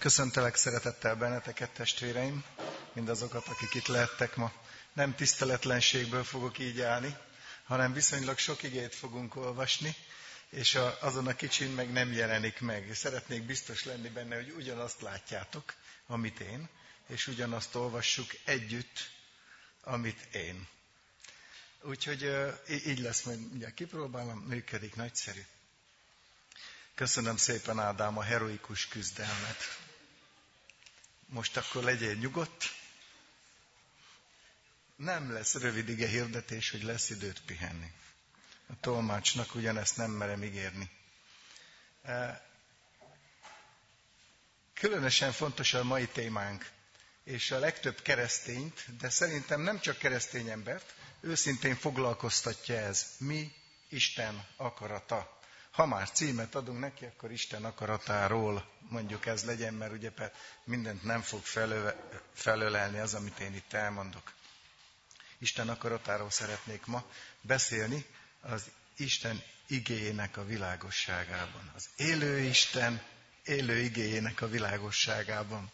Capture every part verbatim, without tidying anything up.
Köszöntelek szeretettel benneteket, testvéreim, mindazokat, akik itt lehettek ma. Nem tiszteletlenségből fogok így állni, hanem viszonylag sok igét fogunk olvasni, és a, azon a kicsin meg nem jelenik meg. Szeretnék biztos lenni benne, hogy ugyanazt látjátok, amit én, és ugyanazt olvassuk együtt, amit én. Úgyhogy uh, így lesz, majd mindjárt kipróbálom, működik, nagyszerű. Köszönöm szépen, Ádám, a heroikus küzdelmet. Most akkor legyél nyugodt. Nem lesz rövid ige hirdetés, hogy lesz időt pihenni. A tolmácsnak ugyanezt nem merem ígérni. Különösen fontos a mai témánk, és a legtöbb keresztényt, de szerintem nem csak keresztény embert, őszintén foglalkoztatja ez. Mi Isten akarata? Ha már címet adunk neki, akkor Isten akaratáról mondjuk ez legyen, mert ugye mindent nem fog felölelni az, amit én itt elmondok. Isten akaratáról szeretnék ma beszélni, az Isten igéjének a világosságában. Az élő Isten élő igéjének a világosságában.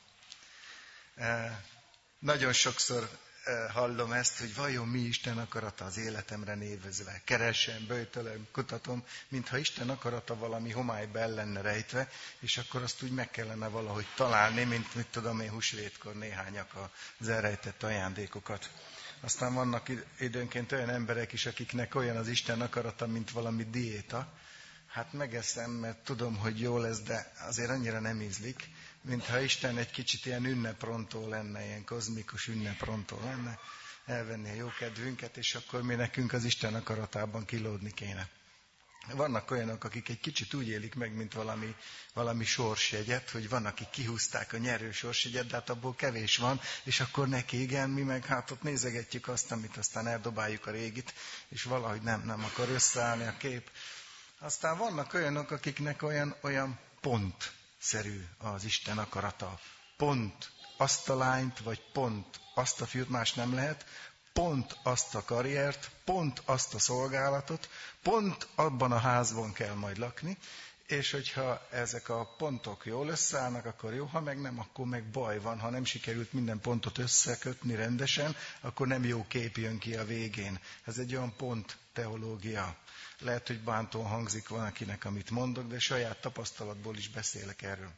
E, nagyon sokszor e, hallom ezt, hogy vajon mi Isten akarata az életemre névezve. Keresem, böjtölöm, kutatom, mintha Isten akarata valami homályba el lenne rejtve, és akkor azt úgy meg kellene valahogy találni, mint mit tudom én húsvétkor néhányak az elrejtett ajándékokat. Aztán vannak időnként olyan emberek is, akiknek olyan az Isten akarata, mint valami diéta. Hát megeszem, mert tudom, hogy jó lesz, de azért annyira nem ízlik, mintha Isten egy kicsit ilyen ünneprontó lenne, ilyen kozmikus ünneprontó lenne, elvenni a jó kedvünket, és akkor mi nekünk az Isten akaratában kilódni kéne. Vannak olyanok, akik egy kicsit úgy élik meg, mint valami, valami sorsjegyet, hogy van, akik kihúzták a nyerő sorsjegyet, de hát abból kevés van, és akkor neki igen, mi meg hát ott nézegetjük azt, amit aztán eldobáljuk a régit, és valahogy nem, nem akar összeállni a kép. Aztán vannak olyanok, akiknek olyan, olyan pontszerű az Isten akarata. Pont azt a lányt, vagy pont azt a fiút, más nem lehet, pont azt a karriert, pont azt a szolgálatot, pont abban a házban kell majd lakni, és hogyha ezek a pontok jól összeállnak, akkor jó, ha meg nem, akkor meg baj van. Ha nem sikerült minden pontot összekötni rendesen, akkor nem jó kép jön ki a végén. Ez egy olyan pont teológia. Lehet, hogy bántón hangzik van akinek, amit mondok, de saját tapasztalatból is beszélek erről.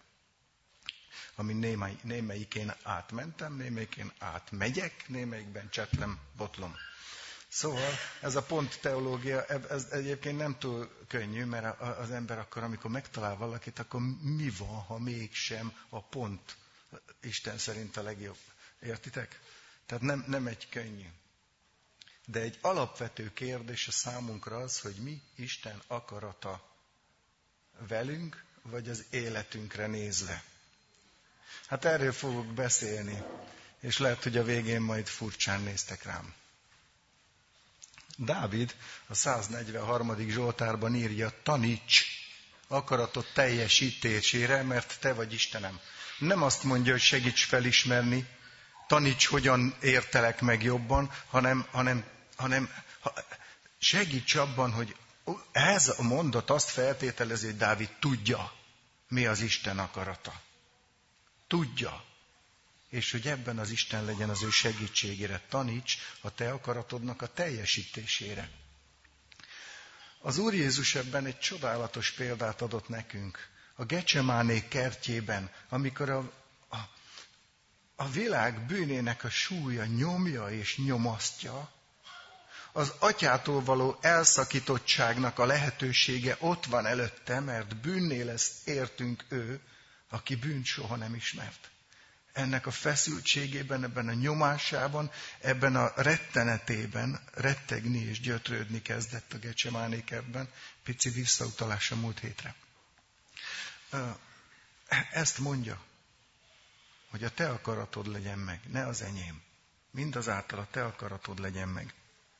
Ami némely, némelyikén átmentem, némelyikén átmegyek, némelyikben csetlem, botlom. Szóval ez a pont teológia, ez egyébként nem túl könnyű, mert az ember akkor, amikor megtalál valakit, akkor mi van, ha mégsem a pont Isten szerint a legjobb. Értitek? Tehát nem, nem egy könnyű. De egy alapvető kérdés a számunkra az, hogy mi Isten akarata velünk, vagy az életünkre nézve. Hát erről fogok beszélni, és lehet, hogy a végén majd furcsán néztek rám. Dávid a száznegyvenharmadik Zsoltárban írja, taníts akaratot teljesítésére, mert te vagy Istenem. Nem azt mondja, hogy segíts felismerni, taníts, hogyan értelek meg jobban, hanem, hanem, hanem segíts abban, hogy ez a mondat azt feltételezi, hogy Dávid tudja, mi az Isten akarata. Tudja. És hogy ebben az Isten legyen az ő segítségére. Taníts a te akaratodnak a teljesítésére. Az Úr Jézus ebben egy csodálatos példát adott nekünk. A Gecsemáné kertjében, amikor a, a, a világ bűnének a súlya nyomja és nyomasztja, az atyától való elszakítottságnak a lehetősége ott van előtte, mert bűnné lesz értünk ő, aki bűnt soha nem ismert. Ennek a feszültségében, ebben a nyomásában, ebben a rettenetében rettegni és gyötrődni kezdett a Gecsemáné kertben. Pici visszautalás a múlt hétre. Ezt mondja, hogy a te akaratod legyen meg, ne az enyém. Mindazáltal a te akaratod legyen meg.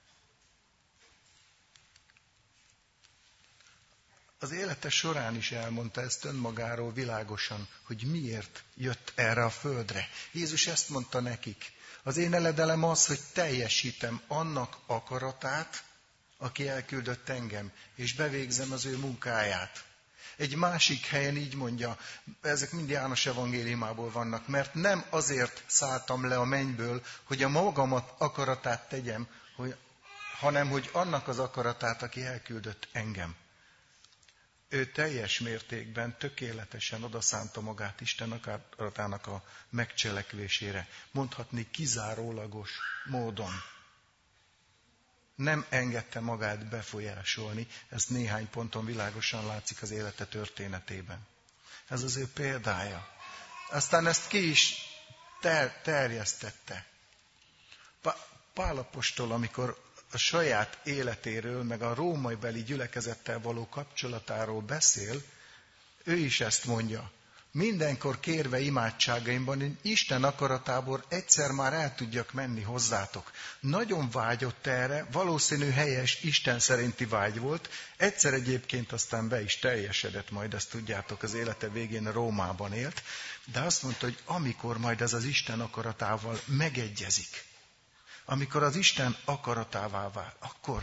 Az élete során is elmondta ezt önmagáról világosan, hogy miért jött erre a földre. Jézus ezt mondta nekik. Az én eledelem az, hogy teljesítem annak akaratát, aki elküldött engem, és bevégzem az ő munkáját. Egy másik helyen így mondja, ezek mind János evangéliumából vannak, mert nem azért szálltam le a mennyből, hogy a magamat akaratát tegyem, hogy, hanem hogy annak az akaratát, aki elküldött engem. Ő teljes mértékben, tökéletesen odaszánta magát Isten akaratának a megcselekvésére. Mondhatni kizárólagos módon. Nem engedte magát befolyásolni, ez néhány ponton világosan látszik az élete történetében. Ez az ő példája. Aztán ezt ki is ter- terjesztette. Pál apostol, amikor a saját életéről, meg a római beli gyülekezettel való kapcsolatáról beszél, ő is ezt mondja. Mindenkor kérve imádságaimban, én Isten akaratából egyszer már el tudjak menni hozzátok. Nagyon vágyott erre, valószínű helyes, Isten szerinti vágy volt. Egyszer egyébként aztán be is teljesedett, majd ezt tudjátok, az élete végén Rómában élt. De azt mondta, hogy amikor majd ez az Isten akaratával megegyezik, amikor az Isten akaratává vál, akkor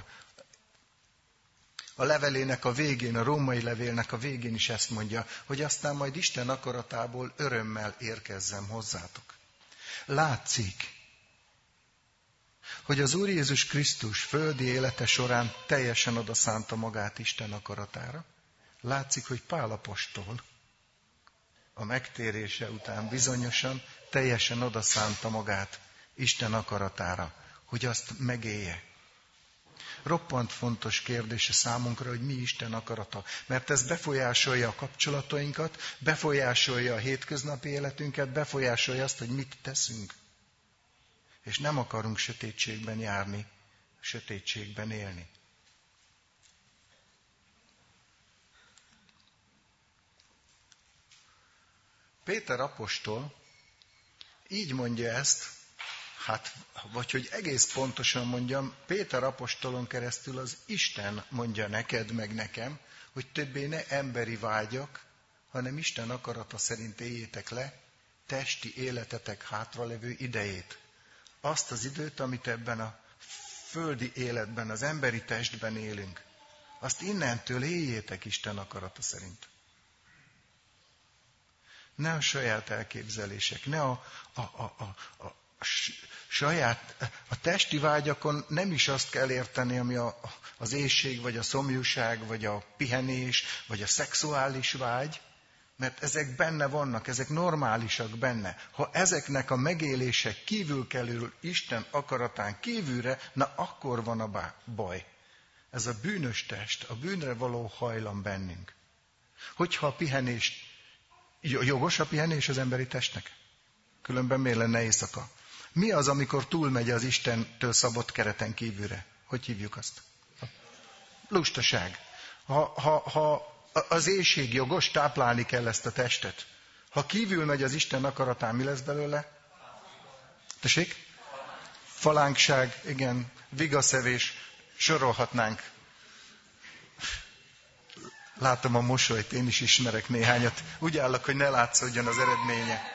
a levelének a végén, a római levélnek a végén is ezt mondja, hogy aztán majd Isten akaratából örömmel érkezzem hozzátok. Látszik, hogy az Úr Jézus Krisztus földi élete során teljesen odaszánta magát Isten akaratára. Látszik, hogy Pál apostol a megtérése után bizonyosan teljesen odaszánta magát Isten akaratára, hogy azt megélje. Roppant fontos kérdése számunkra, hogy mi Isten akarata. Mert ez befolyásolja a kapcsolatainkat, befolyásolja a hétköznapi életünket, befolyásolja azt, hogy mit teszünk. És nem akarunk sötétségben járni, sötétségben élni. Péter apostol így mondja ezt, hát, vagy hogy egész pontosan mondjam, Péter apostolon keresztül az Isten mondja neked, meg nekem, hogy többé ne emberi vágyak, hanem Isten akarata szerint éljétek le testi életetek hátralevő idejét. Azt az időt, amit ebben a földi életben, az emberi testben élünk, azt innentől éljétek Isten akarata szerint. Ne a saját elképzelések, ne a, a, a, a, a saját, a testi vágyakon nem is azt kell érteni, ami a, az éhség, vagy a szomjúság, vagy a pihenés, vagy a szexuális vágy, mert ezek benne vannak, ezek normálisak benne. Ha ezeknek a megélése kívül kerül Isten akaratán kívülre, na akkor van a baj. Ez a bűnös test, a bűnre való hajlam bennünk. Hogyha a pihenés, jogos a pihenés az emberi testnek? Különben miért lenne éjszaka? Mi az, amikor túlmegy az Istentől szabott kereten kívülre? Hogy hívjuk azt? Lustaság. Ha, ha, ha az éhség jogos, táplálni kell ezt a testet. Ha kívül megy az Isten akaratán, mi lesz belőle? Tessék? Falánkság, igen, vigaszevés, sorolhatnánk. Látom a mosolyt, én is ismerek néhányat. Úgy állok, hogy ne látszódjon az eredménye.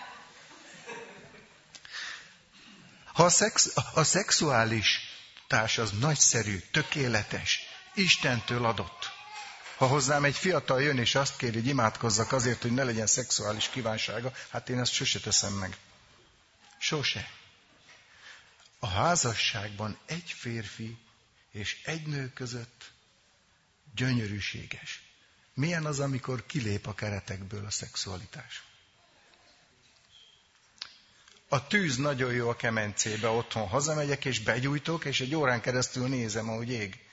Ha a, szex, a szexuális társ az nagyszerű, tökéletes, Istentől adott. Ha hozzám egy fiatal jön és azt kéri, hogy imádkozzak azért, hogy ne legyen szexuális kívánsága, hát én ezt sose teszem meg. Sose. A házasságban egy férfi és egy nő között gyönyörűséges. Milyen az, amikor kilép a keretekből a szexualitás? A tűz nagyon jó a kemencébe, otthon hazamegyek, és begyújtok, és egy órán keresztül nézem, ahogy ég.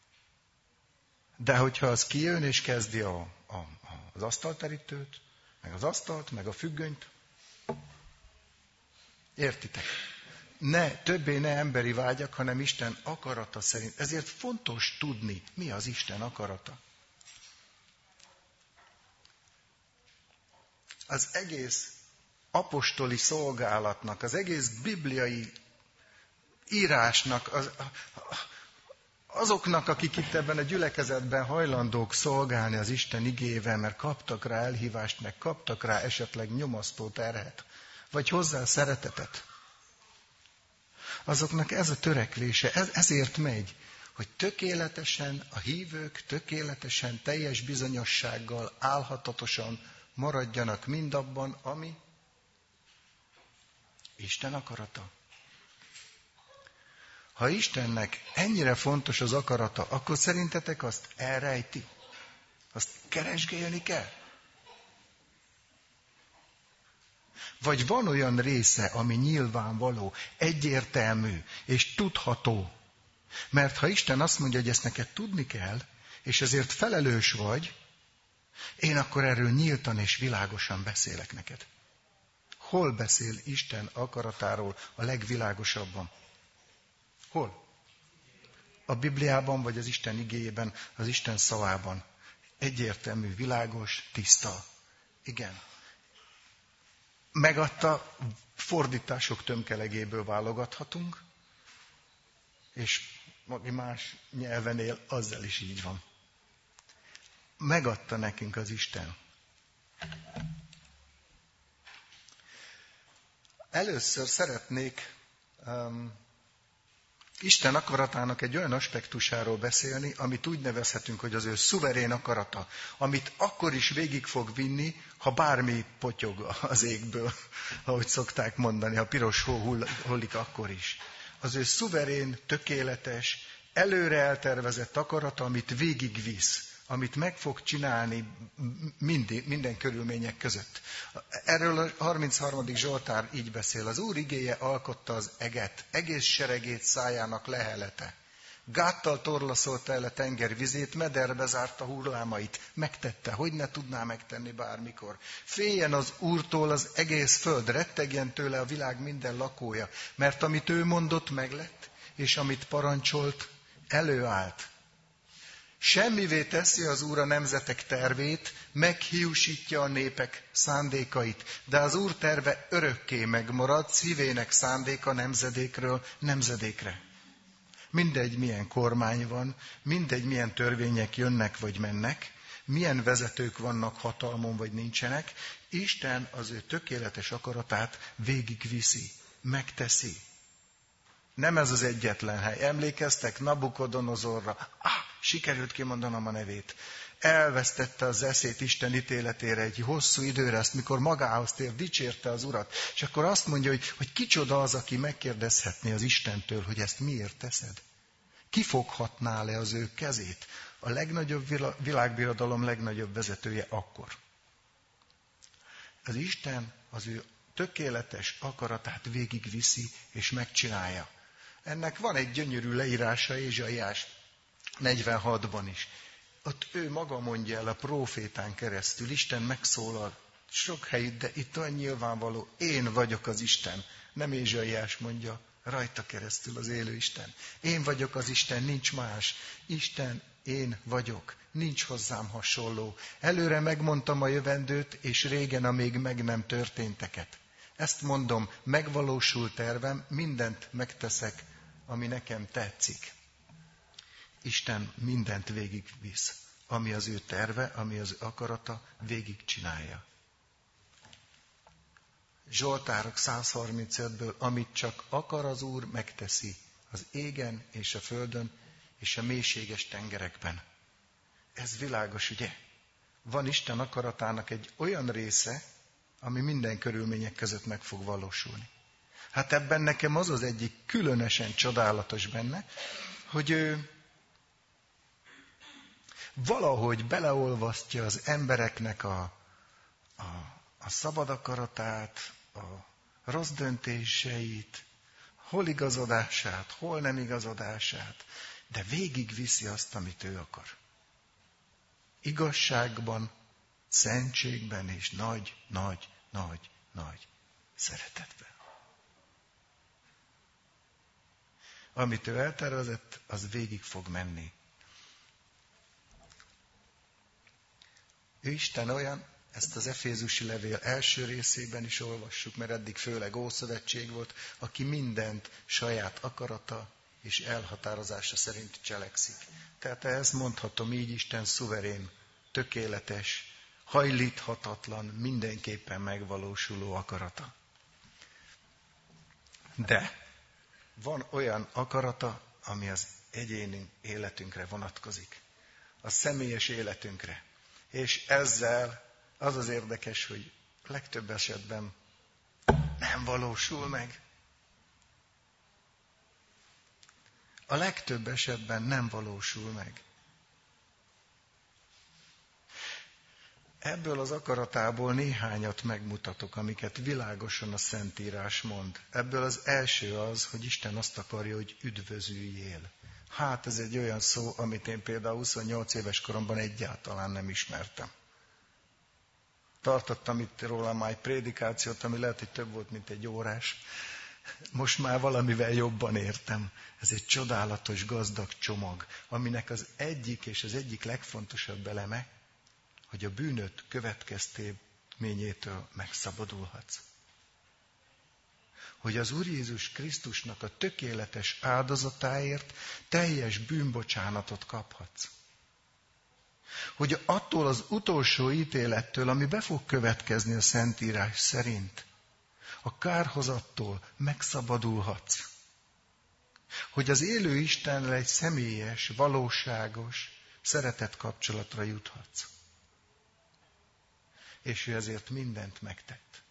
De hogyha az kijön, és kezdi a, a, az asztalterítőt, meg az asztalt, meg a függönyt, értitek? Ne, többé ne emberi vágyak, hanem Isten akarata szerint. Ezért fontos tudni, mi az Isten akarata. Az egész apostoli szolgálatnak, az egész bibliai írásnak, az, azoknak, akik itt ebben a gyülekezetben hajlandók szolgálni az Isten igével, mert kaptak rá elhívást, meg kaptak rá esetleg nyomasztó terhet, vagy hozzá szeretetet. Azoknak ez a törekvése, ez, ezért megy, hogy tökéletesen a hívők, tökéletesen, teljes bizonyossággal, álhatatosan maradjanak mindabban, ami Isten akarata. Ha Istennek ennyire fontos az akarata, akkor szerintetek azt elrejti? Azt keresgélni kell? Vagy van olyan része, ami nyilvánvaló, egyértelmű és tudható? Mert ha Isten azt mondja, hogy ezt neked tudni kell, és ezért felelős vagy, én akkor erről nyíltan és világosan beszélek neked. Hol beszél Isten akaratáról a legvilágosabban? Hol? A Bibliában, vagy az Isten igéjében, az Isten szavában. Egyértelmű, világos, tiszta. Igen. Megadta, fordítások tömkelegéből válogathatunk, és más nyelven él, azzal is így van. Megadta nekünk az Isten. Először szeretnék um, Isten akaratának egy olyan aspektusáról beszélni, amit úgy nevezhetünk, hogy az ő szuverén akarata, amit akkor is végig fog vinni, ha bármi potyog az égből, ahogy szokták mondani, ha piros hó hull, hullik, akkor is. Az ő szuverén, tökéletes, előre eltervezett akarata, amit végigvisz, amit meg fog csinálni minden, minden körülmények között. Erről a harmincharmadik Zsoltár így beszél. Az Úr igéje alkotta az eget, egész seregét szájának lehelete. Gáttal torlaszolta el a tenger vizét, mederbe zárta hullámait. Megtette, hogy ne tudná megtenni bármikor. Féljen az Úrtól az egész föld, rettegjen tőle a világ minden lakója, mert amit ő mondott, meglett, és amit parancsolt, előállt. Semmivé teszi az Úr a nemzetek tervét, meghiúsítja a népek szándékait, de az Úr terve örökké megmarad, szívének szándéka nemzedékről nemzedékre. Mindegy, milyen kormány van, mindegy, milyen törvények jönnek vagy mennek, milyen vezetők vannak hatalmon vagy nincsenek, Isten az ő tökéletes akaratát végigviszi, megteszi. Nem ez az egyetlen hely. Emlékeztek Nabukodonozorra? Ah, sikerült kimondanom a nevét. Elvesztette az eszét Isten ítéletére egy hosszú időre, ezt mikor magához tér, dicsérte az Urat. És akkor azt mondja, hogy, hogy kicsoda az, aki megkérdezhetné az Istentől, hogy ezt miért teszed? Kifoghatná le az ő kezét? A legnagyobb világbirodalom legnagyobb vezetője akkor. Az Isten az ő tökéletes akaratát végigviszi és megcsinálja. Ennek van egy gyönyörű leírása Ézsaiás negyvenhatban is. Ott ő maga mondja el a prófétán keresztül, Isten megszólal sok helyütt, de itt olyan nyilvánvaló, én vagyok az Isten. Nem Ézsaiás mondja, rajta keresztül az élő Isten. Én vagyok az Isten, nincs más. Isten, én vagyok, nincs hozzám hasonló. Előre megmondtam a jövendőt, és régen a még meg nem történteket. Ezt mondom, megvalósul tervem, mindent megteszek, ami nekem tetszik. Isten mindent végigvisz, ami az ő terve, ami az ő akarata, végigcsinálja. Zsoltárok száz harmincötből, amit csak akar az Úr, megteszi az égen és a földön és a mélységes tengerekben. Ez világos, ugye? Van Isten akaratának egy olyan része, ami minden körülmények között meg fog valósulni. Hát ebben nekem az az egyik különösen csodálatos benne, hogy ő valahogy beleolvasztja az embereknek a, a, a szabad akaratát, a rossz döntéseit, hol igazodását, hol nem igazodását, de végigviszi azt, amit ő akar. Igazságban, szentségben és nagy, nagy, nagy, nagy szeretetben. Amit ő eltervezett, az végig fog menni. Ő Isten olyan, ezt az Efézusi levél első részében is olvassuk, mert eddig főleg Ószövetség volt, aki mindent saját akarata és elhatározása szerint cselekszik. Tehát ezt mondhatom így, Isten szuverén, tökéletes, hajlíthatatlan, mindenképpen megvalósuló akarata. De van olyan akarata, ami az egyéni életünkre vonatkozik, a személyes életünkre. És ezzel az az érdekes, hogy legtöbb esetben nem valósul meg. A legtöbb esetben nem valósul meg. Ebből az akaratából néhányat megmutatok, amiket világosan a Szentírás mond. Ebből az első az, hogy Isten azt akarja, hogy üdvözüljél. Hát ez egy olyan szó, amit én például huszonnyolc éves koromban egyáltalán nem ismertem. Tartottam itt róla már egy prédikációt, ami lehet, hogy több volt, mint egy órás. Most már valamivel jobban értem. Ez egy csodálatos, gazdag csomag, aminek az egyik és az egyik legfontosabb eleme, hogy a bűnöd következményétől megszabadulhatsz. Hogy az Úr Jézus Krisztusnak a tökéletes áldozatáért teljes bűnbocsánatot kaphatsz. Hogy attól az utolsó ítélettől, ami be fog következni a Szentírás szerint, a kárhozattól megszabadulhatsz. Hogy az élő Istennel egy személyes, valóságos szeretet kapcsolatra juthatsz. És ő ezért mindent megtett.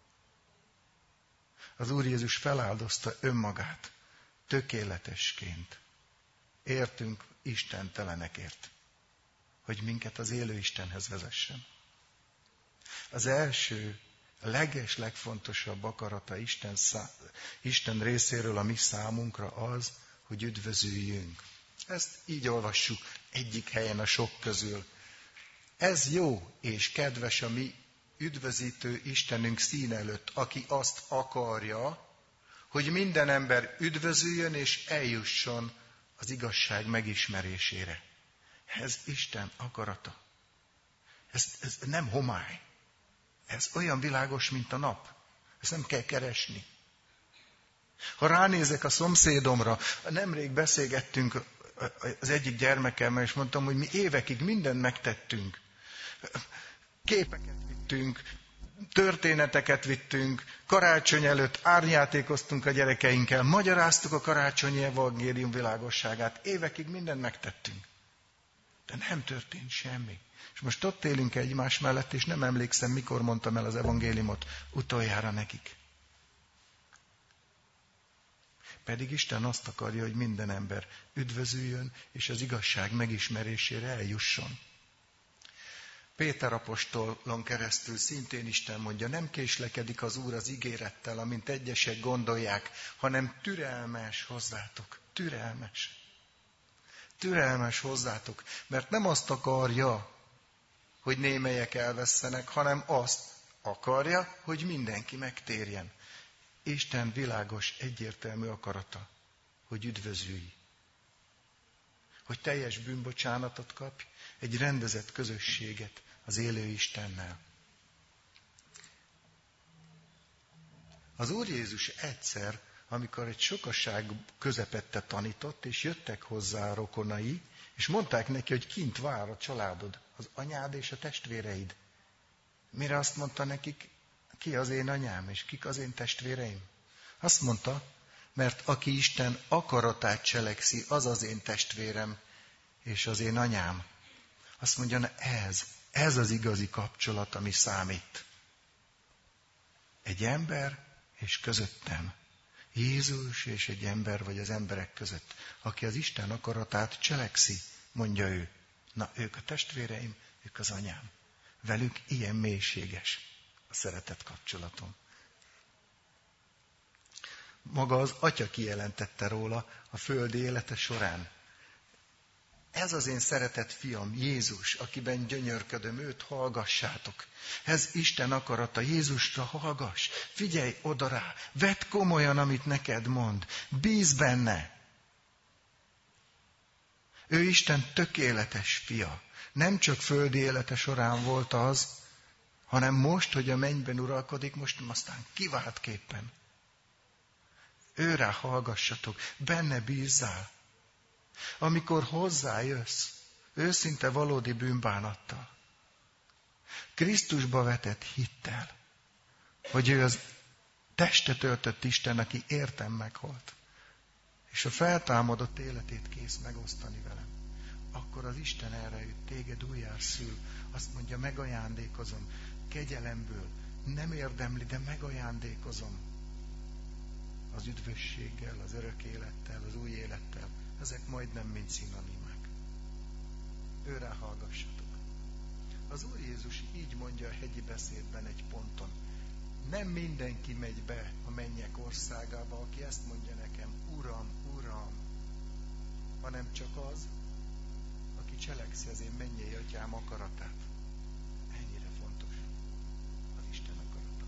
Az Úr Jézus feláldozta önmagát tökéletesként. Értünk istentelenekért, hogy minket az élő Istenhez vezessen. Az első, a leges, legfontosabb akarata Isten, szá... Isten részéről a mi számunkra az, hogy üdvözüljünk. Ezt így olvassuk egyik helyen a sok közül. Ez jó és kedves a mi üdvözítő Istenünk szín előtt, aki azt akarja, hogy minden ember üdvözüljön és eljusson az igazság megismerésére. Ez Isten akarata. Ez, ez nem homály. Ez olyan világos, mint a nap. Ezt nem kell keresni. Ha ránézek a szomszédomra, nemrég beszélgettünk az egyik gyermekemmel, és mondtam, hogy mi évekig mindent megtettünk. Képeket vittünk, történeteket vittünk, karácsony előtt árnyátékoztunk a gyerekeinkkel, magyaráztuk a karácsonyi evangélium világosságát, évekig mindent megtettünk. De nem történt semmi. És most ott élünk egymás mellett, és nem emlékszem, mikor mondtam el az evangéliumot utoljára nekik. Pedig Isten azt akarja, hogy minden ember üdvözüljön, és az igazság megismerésére eljusson. Péter apostolon keresztül szintén Isten mondja, nem késlekedik az Úr az ígérettel, amint egyesek gondolják, hanem türelmes hozzátok. Türelmes. Türelmes hozzátok, mert nem azt akarja, hogy némelyek elvesszenek, hanem azt akarja, hogy mindenki megtérjen. Isten világos, egyértelmű akarata, hogy üdvözülj. Hogy teljes bűnbocsánatot kapj, egy rendezett közösséget az élő Istennel. Az Úr Jézus egyszer, amikor egy sokaság közepette tanított, és jöttek hozzá a rokonai, és mondták neki, hogy kint vár a családod, az anyád és a testvéreid. Mire azt mondta nekik, ki az én anyám, és kik az én testvéreim? Azt mondta, mert aki Isten akaratát cselekszi, az az én testvérem, és az én anyám. Azt mondja, na ez, ez az igazi kapcsolat, ami számít. Egy ember és közöttem. Jézus és egy ember vagy az emberek között, aki az Isten akaratát cselekszi, mondja ő. Na, ők a testvéreim, ők az anyám. Velük ilyen mélységes a szeretet kapcsolatom. Maga az Atya kijelentette róla a földi élete során. Ez az én szeretett fiam, Jézus, akiben gyönyörködöm, őt hallgassátok. Ez Isten akarata, Jézusra hallgass, figyelj oda rá, vedd komolyan, amit neked mond, bízz benne. Ő Isten tökéletes fia. Nem csak földi élete során volt az, hanem most, hogy a mennyben uralkodik, most aztán kiváltképpen. Őrá hallgassatok, benne bízzál. Amikor hozzájössz, őszinte valódi bűnbánattal, Krisztusba vetett hittel, hogy ő az testet öltött Isten, aki értem meghalt. és a feltámadott életét kész megosztani velem, akkor az Isten erre jut, téged újjá szül, azt mondja, megajándékozom, kegyelemből, nem érdemli, de megajándékozom az üdvösséggel, az örök élettel, az új élettel. Ezek majdnem mind szinonimák. Őrá hallgassatok. Az Úr Jézus így mondja a hegyi beszédben egy ponton. Nem mindenki megy be a mennyek országába, aki ezt mondja nekem, Uram, Uram, hanem csak az, aki cselekszi az én mennyei Atyám akaratát. Ennyire fontos az Isten akarata.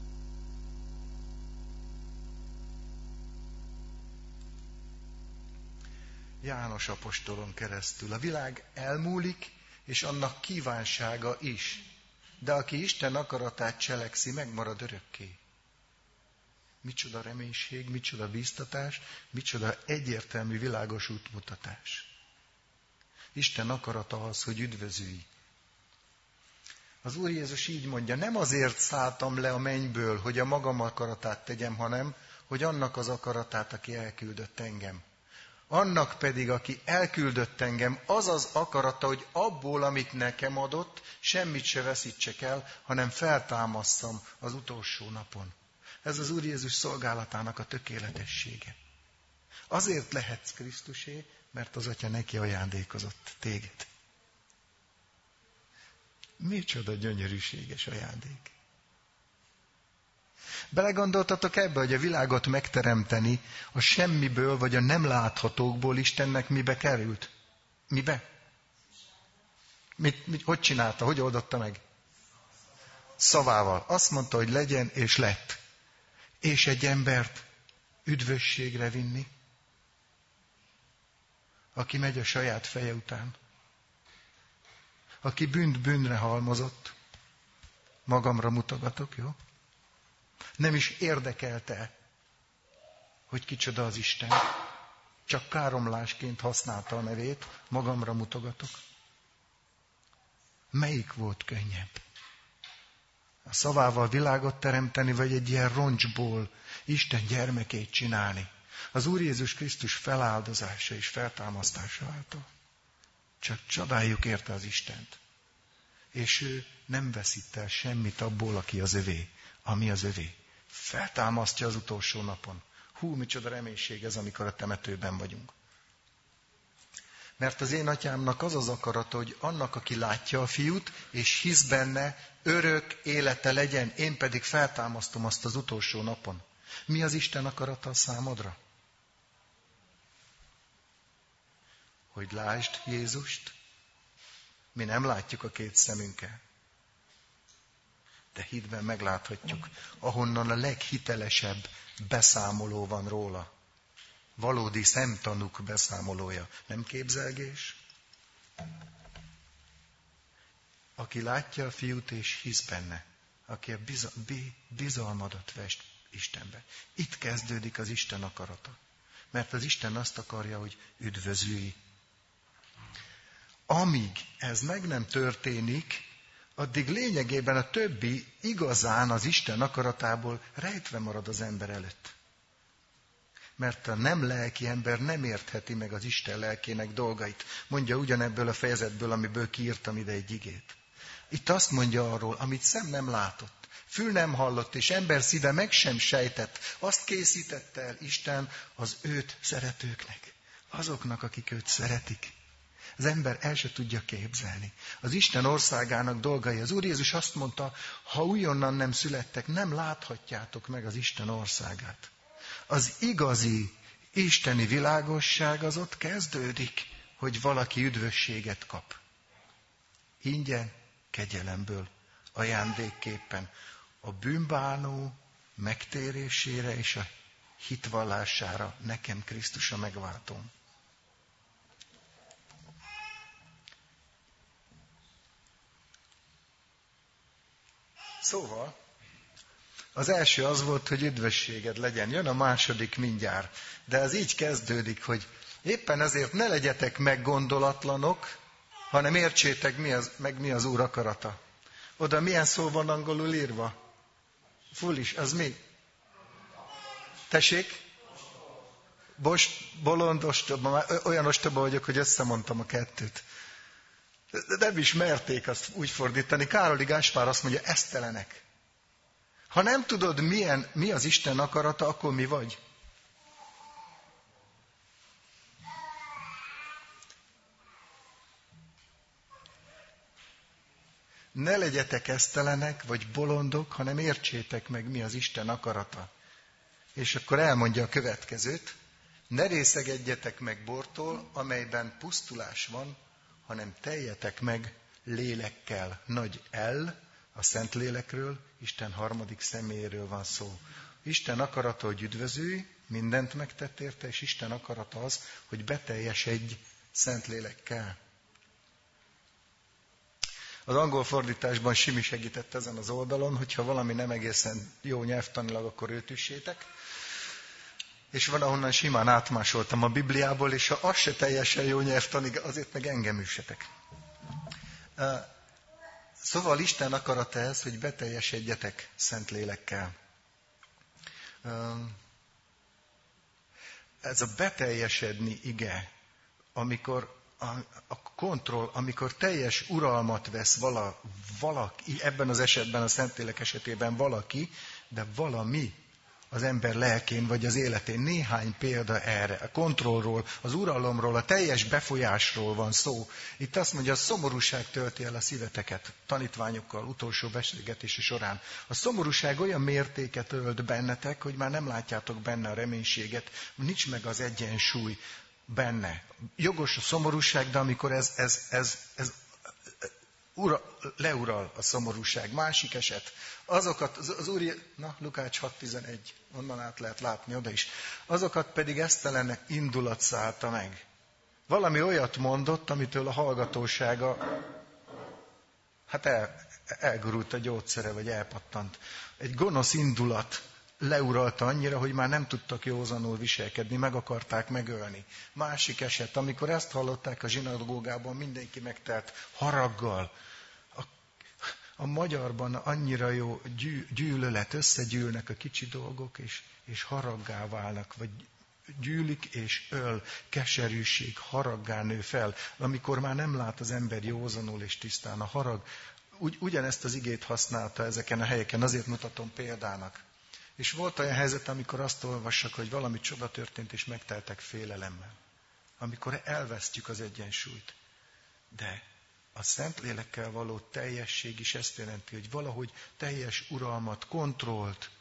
János apostolon keresztül. A világ elmúlik, és annak kívánsága is. De aki Isten akaratát cselekszi, megmarad örökké. Micsoda reménység, micsoda bíztatás, micsoda egyértelmű, világos útmutatás. Isten akarata az, hogy üdvözülj. Az Úr Jézus így mondja, nem azért szálltam le a mennyből, hogy a magam akaratát tegyem, hanem, hogy annak az akaratát, aki elküldött engem. Annak pedig, aki elküldött engem, az az akarata, hogy abból, amit nekem adott, semmit se veszítsek el, hanem feltámasszam az utolsó napon. Ez az Úr Jézus szolgálatának a tökéletessége. Azért lehetsz Krisztusé, mert az Atya neki ajándékozott téged. Micsoda gyönyörűséges ajándék. Belegondoltatok ebbe, hogy a világot megteremteni a semmiből, vagy a nem láthatókból Istennek mibe került? Mibe? Mit, mit, hogy csinálta? Hogy oldotta meg? Szavával. Azt mondta, hogy legyen, és lett. És egy embert üdvösségre vinni, aki megy a saját feje után. Aki bűnt bűnre halmozott. Magamra mutogatok, jó? Nem is érdekelte, hogy kicsoda az Isten. Csak káromlásként használta a nevét, magamra mutogatok. Melyik volt könnyebb? A szavával világot teremteni, vagy egy ilyen roncsból Isten gyermekét csinálni? Az Úr Jézus Krisztus feláldozása és feltámasztása által. Csak csodáljuk érte az Istent. És ő nem veszít el semmit abból, aki az övé, ami az övé. Feltámasztja az utolsó napon. Hú, micsoda reménység ez, amikor a temetőben vagyunk. Mert az én atyámnak az az akarata, hogy annak, aki látja a fiút, és hisz benne, örök élete legyen, én pedig feltámasztom azt az utolsó napon. Mi az Isten akarata a számodra? Hogy lásd Jézust? Mi nem látjuk a két szemünkkel. De hitben megláthatjuk, ahonnan a leghitelesebb beszámoló van róla. Valódi szemtanúk beszámolója. Nem képzelgés? Aki látja a fiút és hisz benne, aki a bizalmadat vest Istenbe. Itt kezdődik az Isten akarata. Mert az Isten azt akarja, hogy üdvözülj. Amíg ez meg nem történik, addig lényegében a többi igazán az Isten akaratából rejtve marad az ember előtt. Mert a nem lelki ember nem értheti meg az Isten lelkének dolgait. Mondja ugyanebből a fejezetből, amiből kiírtam ide egy igét. Itt azt mondja arról, amit szem nem látott, fül nem hallott, és ember szíve meg sem sejtett. Azt készítette el Isten az őt szeretőknek. Azoknak, akik őt szeretik. Az ember el se tudja képzelni. Az Isten országának dolgai. Az Úr Jézus azt mondta, ha újonnan nem születtek, nem láthatjátok meg az Isten országát. Az igazi isteni világosság az ott kezdődik, hogy valaki üdvösséget kap. Ingyen, kegyelemből, ajándékképpen a bűnbánó megtérésére és a hitvallására nekem Krisztus a megváltóm. Szóval, az első az volt, hogy üdvösséged legyen. Jön a második mindjárt. De ez így kezdődik, hogy éppen ezért ne legyetek meggondolatlanok, hanem értsétek mi az, meg mi az Úr akarata. Oda milyen szó van angolul írva? Foolish, az mi? Tessék? Bost, bolond, ostoba, már olyan ostoba vagyok, hogy összemondtam a kettőt. De nem is merték azt úgy fordítani. Károli Gáspár azt mondja, esztelenek. Ha nem tudod, milyen, mi az Isten akarata, akkor mi vagy? Ne legyetek esztelenek, vagy bolondok, hanem értsétek meg, mi az Isten akarata. És akkor elmondja a következőt. Ne részegedjetek meg bortól, amelyben pusztulás van, hanem teljetek meg lélekkel. Nagy L, a Szent Lélekről, Isten harmadik személyéről van szó. Isten akarata, hogy üdvözülj, mindent megtett érte, és Isten akarata az, hogy beteljesedj Szent Lélekkel. Az angol fordításban Simi segített ezen az oldalon, hogyha valami nem egészen jó nyelvtanilag, akkor őt üssétek. És van, ahonnan simán átmásoltam a Bibliából, és ha az se teljesen jó nyelvtanig, azért meg engem üssetek. Szóval Isten akarata ez, hogy beteljesedjetek Szent Lélekkel. Ez a beteljesedni ige, amikor a, a kontroll, amikor teljes uralmat vesz vala, valaki, ebben az esetben, a Szentlélek esetében valaki, de valami az ember lelkén vagy az életén. Néhány példa erre. A kontrollról, az uralomról, a teljes befolyásról van szó. Itt azt mondja, a szomorúság tölti el a szíveteket tanítványokkal utolsó beszélgetése során. A szomorúság olyan mértéket ölt bennetek, hogy már nem látjátok benne a reménységet, nincs meg az egyensúly benne. Jogos a szomorúság, de amikor ez, ez, ez, ez ura, leural a szomorúság. Másik eset. Azokat, az, az úri, na, Lukács hat tizenegy, onnan át lehet látni oda is. Azokat pedig esztelen indulat szállta meg. Valami olyat mondott, amitől a hallgatósága hát el, elgurult a gyógyszere, vagy elpattant. Egy gonosz indulat leuralta annyira, hogy már nem tudtak józanul viselkedni, meg akarták megölni. Másik eset, amikor ezt hallották a zsinagógában, mindenki megtelt haraggal. A, a magyarban annyira jó gyű, gyűlölet, összegyűlnek a kicsi dolgok, és, és haraggá válnak, vagy gyűlik és öl, keserűség, haraggá nő fel. Amikor már nem lát az ember józanul és tisztán, a harag, ugy, ugyanezt az igét használta ezeken a helyeken, azért mutatom példának. És volt olyan helyzet, amikor azt olvassak, hogy valami csoda történt, és megteltek félelemmel. Amikor elvesztjük az egyensúlyt. De a Szentlélekkel való teljesség is ezt jelenti, hogy valahogy teljes uralmat, kontrollt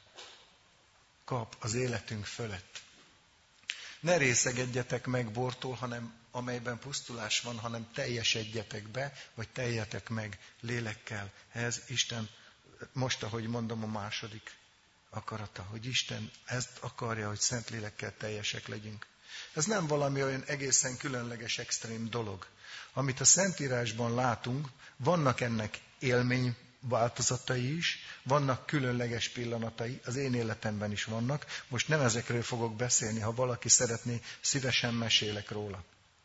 kap az életünk fölött. Ne részegedjetek meg bortól, hanem amelyben pusztulás van, hanem teljesedjetek be, vagy teljetek meg lélekkel. Ez Isten, most ahogy mondom, a második akarata, hogy Isten ezt akarja, hogy Szentlélekkel teljesek legyünk. Ez nem valami olyan egészen különleges, extrém dolog. Amit a Szentírásban látunk, vannak ennek élmény változatai is, vannak különleges pillanatai, az én életemben is vannak. Most nem ezekről fogok beszélni, ha valaki szeretné, szívesen mesélek róla.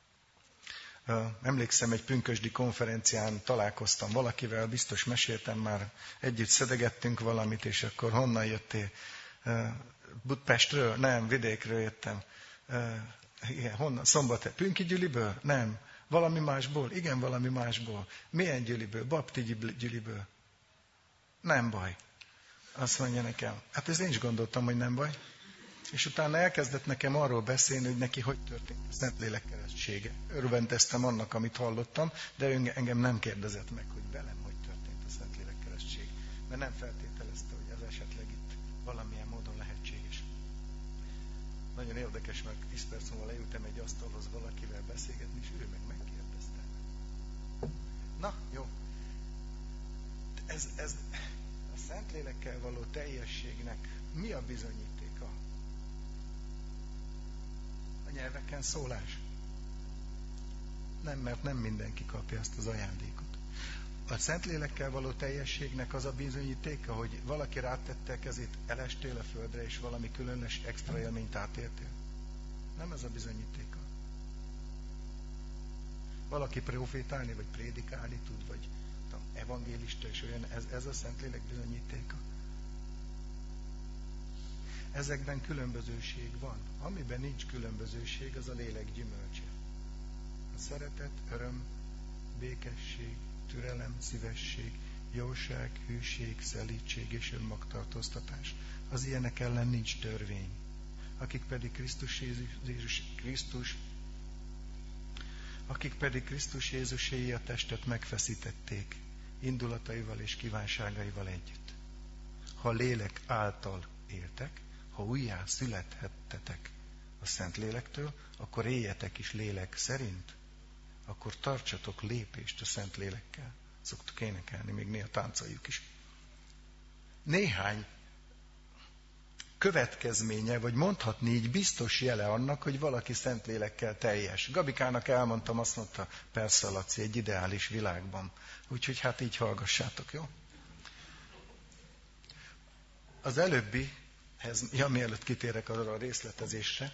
Emlékszem, egy pünkösdi konferencián találkoztam valakivel, biztos meséltem már, együtt szedegettünk valamit, és akkor honnan jöttél? Budapestről? Nem, vidékről jöttem. Igen, honnan? Szombat, Pünki Gyüliből? Nem. Valami másból? Igen, valami másból. Milyen gyüliből? Bapti Gyüliből? Nem baj. Azt mondja nekem. Hát ezt én is gondoltam, hogy nem baj. És utána elkezdett nekem arról beszélni, hogy neki hogy történt a Szentlélek keresztsége. Örvendeztem annak, amit hallottam, de ő engem nem kérdezett meg, hogy velem hogy történt a Szentlélek keresztség. Mert nem feltételezte, hogy ez esetleg itt valamilyen módon lehetséges. Nagyon érdekes, mert tíz perc múlva leültem egy asztalhoz valakivel beszélgetni, és ő meg megkérdezte. Na, jó. Ez, ez a Szentlélekkel való teljességnek mi a bizonyítéka? A nyelveken szólás? Nem, mert nem mindenki kapja ezt az ajándékot. A Szentlélekkel való teljességnek az a bizonyítéka, hogy valaki rátette a kezét, elestél a földre, és valami különös extra élményt átéltél. Nem ez a bizonyítéka. Valaki profétálni, vagy prédikálni tud, vagy tudom, evangélista, és olyan, ez, ez a Szentlélek bizonyítéka. Ezekben különbözőség van. Amiben nincs különbözőség, az a lélek gyümölcse. A szeretet, öröm, békesség, türelem, szívesség, jóság, hűség, szelídség és önmagtartóztatás. Az ilyenek ellen nincs törvény. Akik pedig Krisztus Jézus, Krisztus, akik pedig Krisztus Jézuséi a testet megfeszítették, indulataival és kívánságaival együtt. Ha lélek által éltek, ha újjá születhettetek a Szentlélektől, akkor éljetek is lélek szerint, akkor tartsatok lépést a Szentlélekkel. Szoktuk énekelni, még néha táncoljuk is. Néhány következménye, vagy mondhatni így biztos jele annak, hogy valaki Szentlélekkel teljes. Gabikának elmondtam, azt mondta, persze Laci, egy ideális világban. Úgyhogy hát így hallgassátok, jó? Az előbbihez, ja, mielőtt kitérek arra a részletezésre,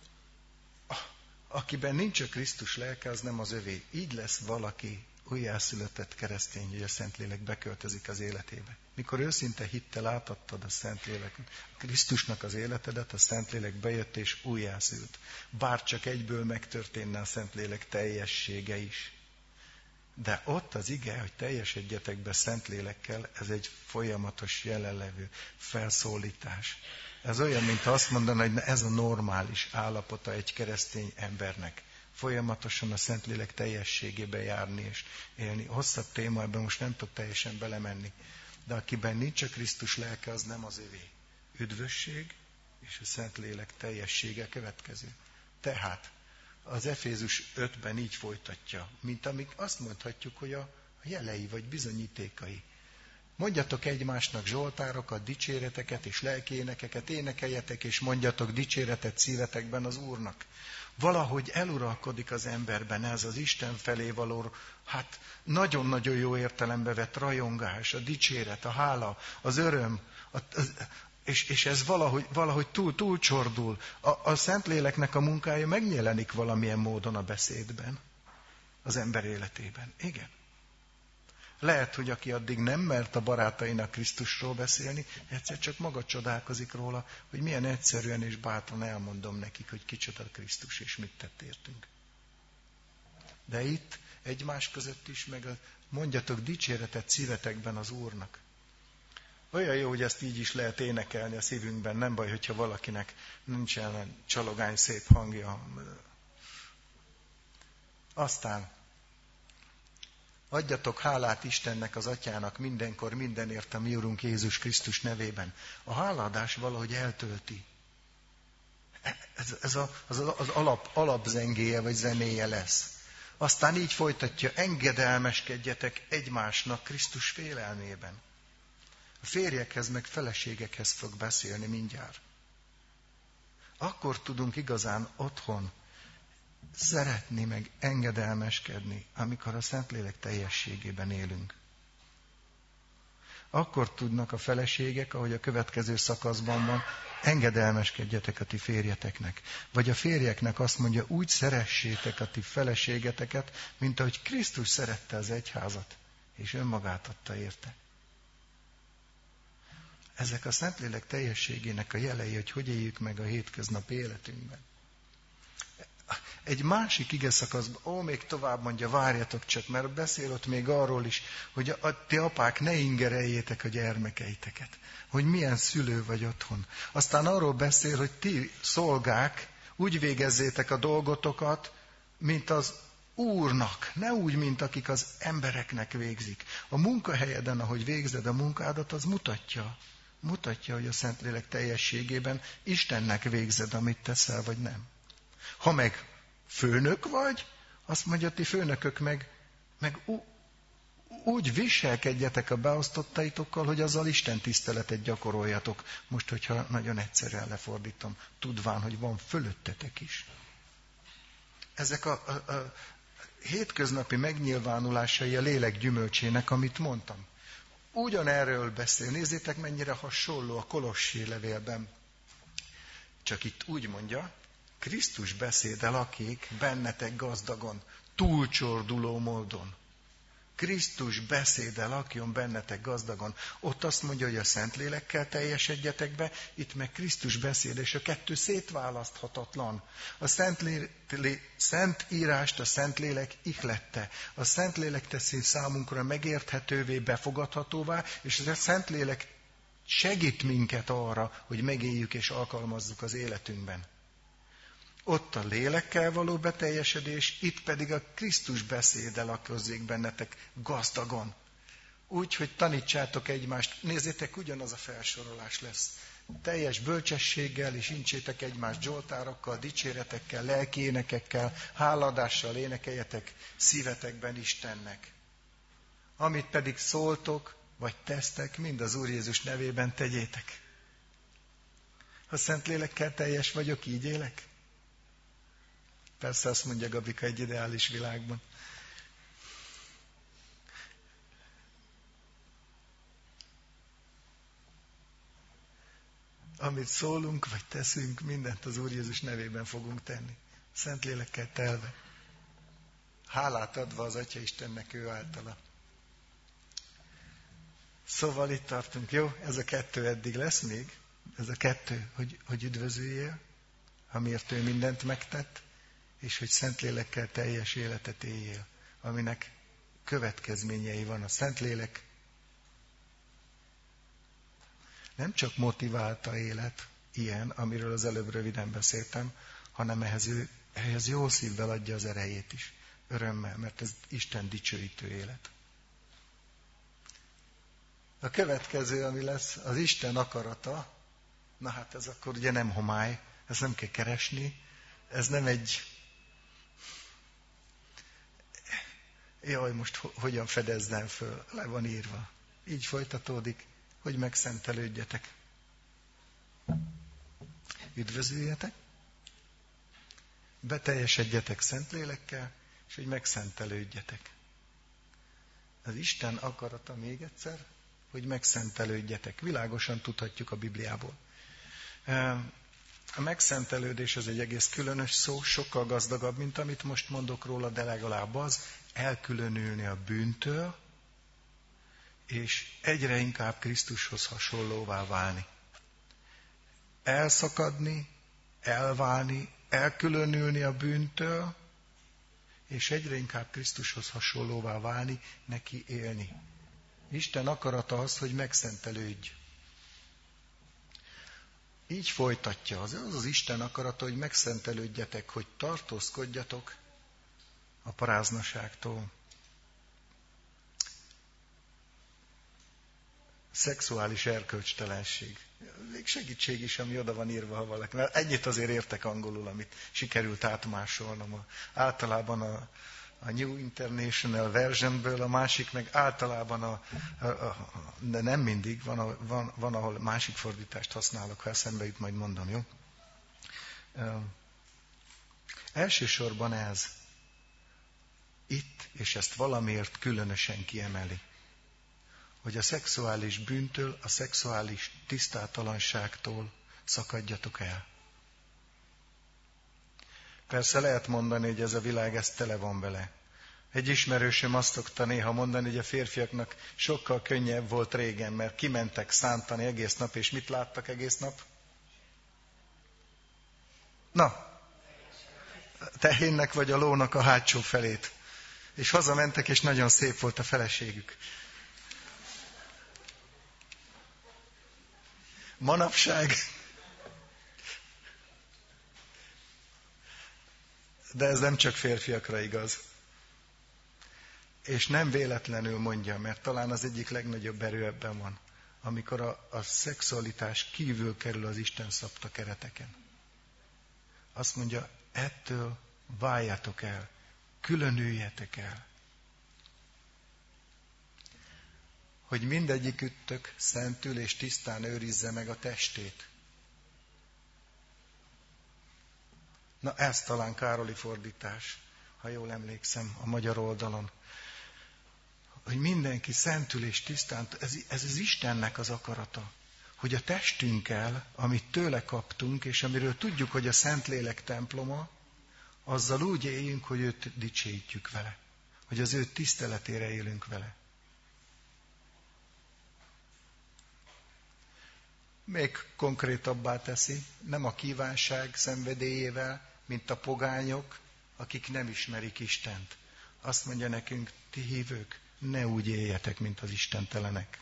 akiben nincs a Krisztus lelke, az nem az övé. Így lesz valaki újjászületett keresztény, hogy a Szentlélek beköltözik az életébe. Mikor őszinte hittel átadtad a Szentlélek, a Krisztusnak az életedet, a Szentlélek bejött és újjászült. Bár csak egyből megtörténne a Szentlélek teljessége is. De ott az ige, hogy teljesedjetek be Szentlélekkel, ez egy folyamatos jelenlevő felszólítás. Ez olyan, mintha azt mondaná, hogy ez a normális állapota egy keresztény embernek. Folyamatosan a Szentlélek teljességébe járni és élni. Hosszabb téma, ebben most nem tudok teljesen belemenni. De akiben nincs a Krisztus lelke, az nem az övé. Üdvösség és a Szentlélek teljessége következő. Tehát az Efézus ötben így folytatja, mint amik azt mondhatjuk, hogy a jelei vagy bizonyítékai. Mondjatok egymásnak zsoltárokat, dicséreteket és lelkiénekeket, énekeljetek és mondjatok dicséretet szívetekben az Úrnak. Valahogy eluralkodik az emberben ez az Isten felé való, hát nagyon-nagyon jó értelembe vett rajongás, a dicséret, a hála, az öröm, a, az, és, és ez valahogy, valahogy túl, túlcsordul. A, a Szentléleknek a munkája megjelenik valamilyen módon a beszédben, az ember életében. Igen. Lehet, hogy aki addig nem mert a barátainak Krisztusról beszélni, egyszer csak maga csodálkozik róla, hogy milyen egyszerűen és bátran elmondom nekik, hogy kicsoda Krisztus és mit tett értünk. De itt egymás között is, meg a, mondjatok dicséretet szívetekben az Úrnak. Olyan jó, hogy ezt így is lehet énekelni a szívünkben, nem baj, hogyha valakinek nincsen csalogány szép hangja. Aztán adjatok hálát Istennek, az Atyának mindenkor, mindenért a mi Urunk Jézus Krisztus nevében. A hálaadás valahogy eltölti. Ez, ez a, az, az alap, alapzengéje vagy zenéje lesz. Aztán így folytatja, engedelmeskedjetek egymásnak Krisztus félelmében. A férjekhez meg feleségekhez fog beszélni mindjárt. Akkor tudunk igazán otthon szeretni meg engedelmeskedni, amikor a Szentlélek teljességében élünk. Akkor tudnak a feleségek, ahogy a következő szakaszban van, engedelmeskedjetek a ti férjeteknek. Vagy a férjeknek azt mondja, úgy szeressétek a ti feleségeteket, mint ahogy Krisztus szerette az egyházat, és önmagát adta érte. Ezek a Szentlélek teljességének a jelei, hogy hogy éljük meg a hétköznapi életünkben. Egy másik igeszakaszban, ó, még tovább mondja, várjatok csak, mert beszél ott még arról is, hogy a, a, ti apák ne ingereljétek a gyermekeiteket, hogy milyen szülő vagy otthon. Aztán arról beszél, hogy ti szolgák úgy végezzétek a dolgotokat, mint az Úrnak, ne úgy, mint akik az embereknek végzik. A munkahelyeden, ahogy végzed a munkádat, az mutatja, mutatja, hogy a Szentlélek teljességében Istennek végzed, amit teszel, vagy nem. Ha meg főnök vagy, azt mondja, ti főnökök meg, meg úgy viselkedjetek a beosztottaitokkal, hogy azzal Isten tiszteletet gyakoroljatok. Most, hogyha nagyon egyszerűen lefordítom, tudván, hogy van fölöttetek is. Ezek a, a, a hétköznapi megnyilvánulásai a lélek gyümölcsének, amit mondtam. Ugyanerről beszél. Nézzétek, mennyire hasonló a Kolossi levélben. Csak itt úgy mondja, Krisztus beszéd el, akik bennetek gazdagon, túlcsorduló módon Krisztus beszéde lakjon bennetek gazdagon. Ott azt mondja, hogy a Szentlélekkel teljesedjetek be, itt meg Krisztus beszéde, és a kettő szétválaszthatatlan. A Szentlé... Szent írást a Szentlélek ihlette. A Szentlélek teszi számunkra megérthetővé, befogadhatóvá, és a Szentlélek segít minket arra, hogy megéljük és alkalmazzuk az életünkben. Ott a lélekkel való beteljesedés, itt pedig a Krisztus beszéde lakozzék bennetek gazdagon. Úgy, hogy tanítsátok egymást, nézzétek, ugyanaz a felsorolás lesz. Teljes bölcsességgel, és incsétek egymást zsoltárokkal, dicséretekkel, lelki énekekkel, háladással énekeljetek szívetekben Istennek. Amit pedig szóltok, vagy tesztek, mind az Úr Jézus nevében tegyétek. Ha Szentlélekkel teljes vagyok, így élek? Persze azt mondja Gabika, egy ideális világban. Amit szólunk, vagy teszünk, mindent az Úr Jézus nevében fogunk tenni. Szentlélekkel telve. Hálát adva az Atya Istennek ő általa. Szóval itt tartunk, jó? Ez a kettő eddig lesz még. Ez a kettő, hogy, hogy üdvözüljél, amiért ő mindent megtett, és hogy Szentlélekkel teljes életet éljél, aminek következményei van. A Szentlélek nem csak motiválta élet, ilyen, amiről az előbb röviden beszéltem, hanem ehhez, ő, ehhez jó szívvel adja az erejét is, örömmel, mert ez Isten dicsőítő élet. A következő, ami lesz, az Isten akarata, na hát ez akkor ugye nem homály, ezt nem kell keresni, ez nem egy... Jaj, most hogyan fedezzem föl? Le van írva. Így folytatódik, hogy megszentelődjetek. Üdvözüljetek, beteljesedjetek Szentlélekkel, és hogy megszentelődjetek. Az Isten akarata még egyszer, hogy megszentelődjetek. Világosan tudhatjuk a Bibliából. A megszentelődés az egy egész különös szó, sokkal gazdagabb, mint amit most mondok róla, de legalább az, elkülönülni a bűntől, és egyre inkább Krisztushoz hasonlóvá válni. Elszakadni, elválni, elkülönülni a bűntől, és egyre inkább Krisztushoz hasonlóvá válni, neki élni. Isten akarata az, hogy megszentelődj. Így folytatja. Az az Isten akarata, hogy megszentelődjetek, hogy tartózkodjatok a paráznaságtól. Szexuális erkölcstelenség. Még segítség is, ami oda van írva, ha valaki. Mert ennyit azért értek angolul, amit sikerült átmásolnom. Általában a, a New International Versionből, a másik meg általában, a, a, a, de nem mindig, van, a, van, van, ahol másik fordítást használok, ha eszembe jut, majd mondom, jó? Uh, elsősorban ez. Itt, és ezt valamiért különösen kiemeli, hogy a szexuális bűntől, a szexuális tisztátalanságtól szakadjatok el. Persze lehet mondani, hogy ez a világ, ez tele van vele. Egy ismerősöm azt szokta néha mondani, hogy a férfiaknak sokkal könnyebb volt régen, mert kimentek szántani egész nap, és mit láttak egész nap? Na, tehénnek vagy a lónak a hátsó felét. És hazamentek, és nagyon szép volt a feleségük. Manapság, de ez nem csak férfiakra igaz. És nem véletlenül mondja, mert talán az egyik legnagyobb erő ebben van, amikor a, a szexualitás kívül kerül az Isten szabta kereteken. Azt mondja, ettől váljatok el, különüljetek el. Hogy mindegyiküttök szentül és tisztán őrizze meg a testét. Na ez talán Károli fordítás, ha jól emlékszem, a magyar oldalon. Hogy mindenki szentül és tisztán, ez, ez az Istennek az akarata. Hogy a testünkkel, amit tőle kaptunk, és amiről tudjuk, hogy a Szentlélek temploma, azzal úgy éljünk, hogy őt dicsőítjük vele. hogy az ő tiszteletére élünk vele. Még konkrétabbá teszi, nem a kívánság szenvedélyével, mint a pogányok, akik nem ismerik Istent. Azt mondja nekünk, ti hívők, ne úgy éljetek, mint az istentelenek.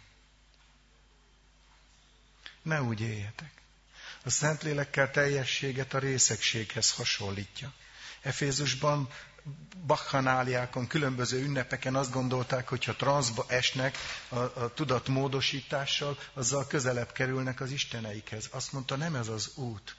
Ne úgy éljetek. A Szentlélekkel teljességet a részegséghez hasonlítja. Efézusban bakchanáliákon, különböző ünnepeken azt gondolták, hogy ha transzba esnek a, a tudatmódosítással, azzal közelebb kerülnek az isteneikhez. Azt mondta, nem ez az út.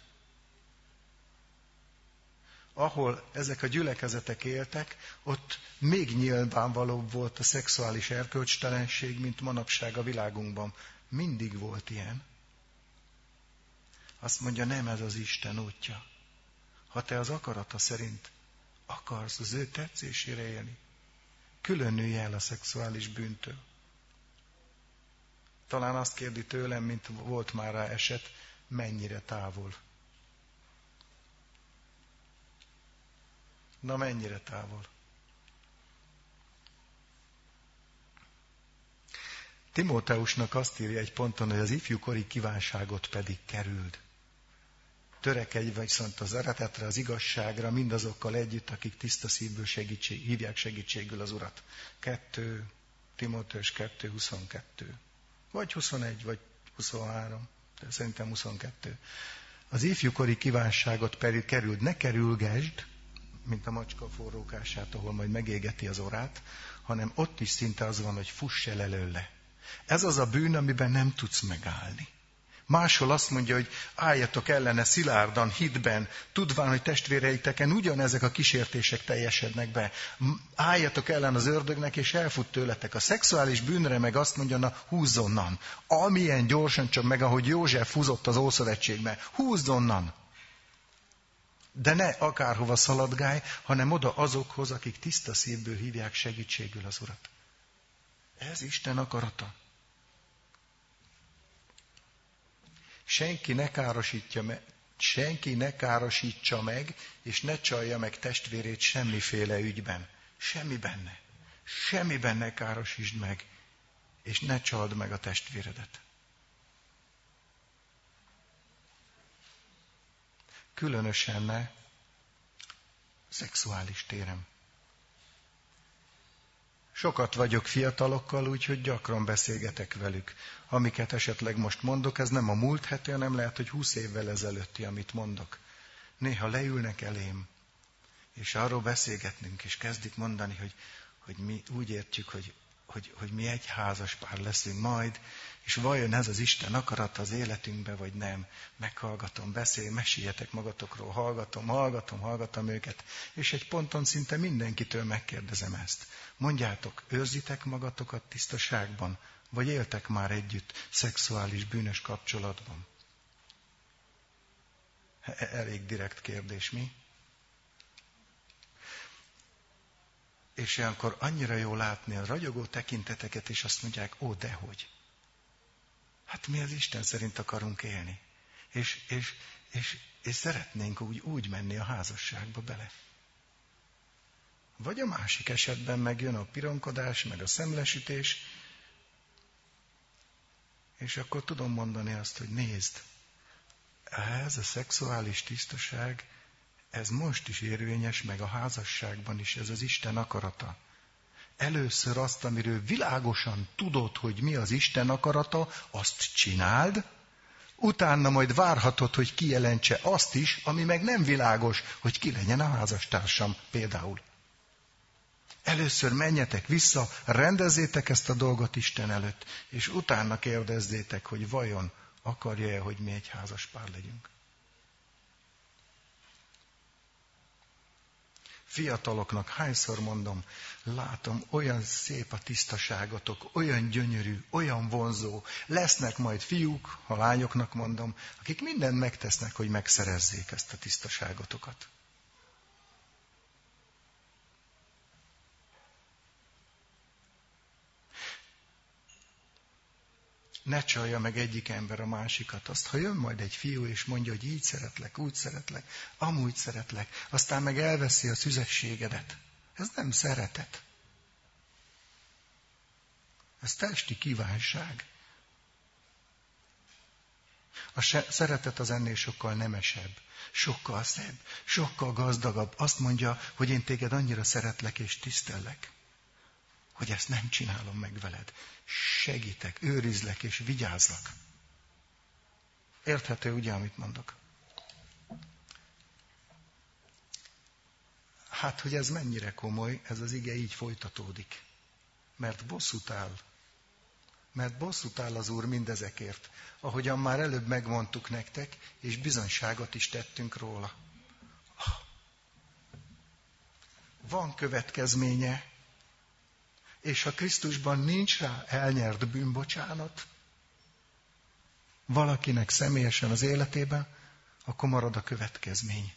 Ahol ezek a gyülekezetek éltek, ott még nyilvánvalóbb volt a szexuális erkölcstelenség, mint manapság a világunkban. Mindig volt ilyen. Azt mondja, nem ez az Isten útja. Ha te az akarata szerint akarsz az ő tetszésére élni, külön nőj el a szexuális bűntől. Talán azt kérdi tőlem, mint volt már rá eset, mennyire távol. Na mennyire távol? Timóteusnak azt írja egy ponton, hogy az ifjúkori kívánságot pedig kerüld. Törekedj viszont az eredetre, az igazságra, mindazokkal együtt, akik tiszta szívből segítség, hívják segítségül az Urat. kettő Timóteus kettő huszonkettő. Vagy huszonegy, vagy huszonhárom. De szerintem huszonkettő. Az ifjúkori kívánságot pedig kerüld, ne kerülgesd, mint a macska forrókását, ahol majd megégeti az orrát, hanem ott is szinte az van, hogy fuss el előle. Ez az a bűn, amiben nem tudsz megállni. Máshol azt mondja, hogy álljatok ellene szilárdan, hitben, tudván, hogy testvéreiteken ugyanezek a kísértések teljesednek be. Álljatok ellen az ördögnek, és elfut tőletek. A szexuális bűnre meg azt mondja, na húzz onnan. Amilyen gyorsan csak meg, ahogy József húzott az Ószövetségbe. Húzz onnan. De ne akárhova szaladgálj, hanem oda azokhoz, akik tiszta szívből hívják segítségül az Urat. Ez Isten akarata. Senki ne károsítja meg, senki ne károsítsa meg, és ne csalja meg testvérét semmiféle ügyben. Semmi benne. Semmiben ne károsítsd meg, és ne csald meg a testvéredet. Különösen ne szexuális téren. Sokat vagyok fiatalokkal, úgyhogy gyakran beszélgetek velük. Amiket esetleg most mondok, ez nem a múlt heti, hanem lehet, hogy húsz évvel ezelőtti, amit mondok. Néha leülnek elém, és arról beszélgetnünk, és kezdik mondani, hogy, hogy mi úgy értjük, hogy, hogy, hogy mi egy házas pár leszünk majd, és vajon ez az Isten akarata az életünkbe, vagy nem. Meghallgatom, beszél, meséljetek magatokról, hallgatom, hallgatom, hallgatom őket, és egy ponton szinte mindenkitől megkérdezem ezt. Mondjátok, őrzitek magatokat tisztaságban, vagy éltek már együtt szexuális bűnös kapcsolatban? Elég direkt kérdés, mi? És ilyenkor annyira jó látni a ragyogó tekinteteket, és azt mondják, ó, dehogy. Hát mi az Isten szerint akarunk élni. És, és, és, és szeretnénk úgy, úgy menni a házasságba bele. Vagy a másik esetben megjön a pironkodás, meg a szemlesütés, és akkor tudom mondani azt, hogy nézd, ez a szexuális tisztaság, ez most is érvényes, meg a házasságban is, ez az Isten akarata. Először azt, amiről világosan tudod, hogy mi az Isten akarata, azt csináld, utána majd várhatod, hogy kijelentse azt is, ami meg nem világos, hogy ki legyen a házastársam például. Először menjetek vissza, rendezzétek ezt a dolgot Isten előtt, és utána kérdezzétek, hogy vajon akarja-e, hogy mi egy házas pár legyünk. Fiataloknak hányszor mondom, látom, olyan szép a tisztaságotok, olyan gyönyörű, olyan vonzó. Lesznek majd fiúk, ha lányoknak mondom, akik mindent megtesznek, hogy megszerezzék ezt a tisztaságotokat. Ne csalja meg egyik ember a másikat. Azt, ha jön majd egy fiú, és mondja, hogy így szeretlek, úgy szeretlek, amúgy szeretlek, aztán meg elveszi a szüzességedet. Ez nem szeretet. Ez testi kívánság. A szeretet az ennél sokkal nemesebb, sokkal szebb, sokkal gazdagabb. Azt mondja, hogy én téged annyira szeretlek és tisztellek, hogy ezt nem csinálom meg veled. Segítek, őrizlek és vigyázlak. Érthető ugye, amit mondok? Hát, hogy ez mennyire komoly, ez az ige így folytatódik. Mert bosszút áll. Mert bosszút áll az Úr mindezekért, ahogyan már előbb megmondtuk nektek, és bizonyságot is tettünk róla. Van következménye, és ha Krisztusban nincs rá elnyert bűnbocsánat, valakinek személyesen az életében, akkor marad a következmény.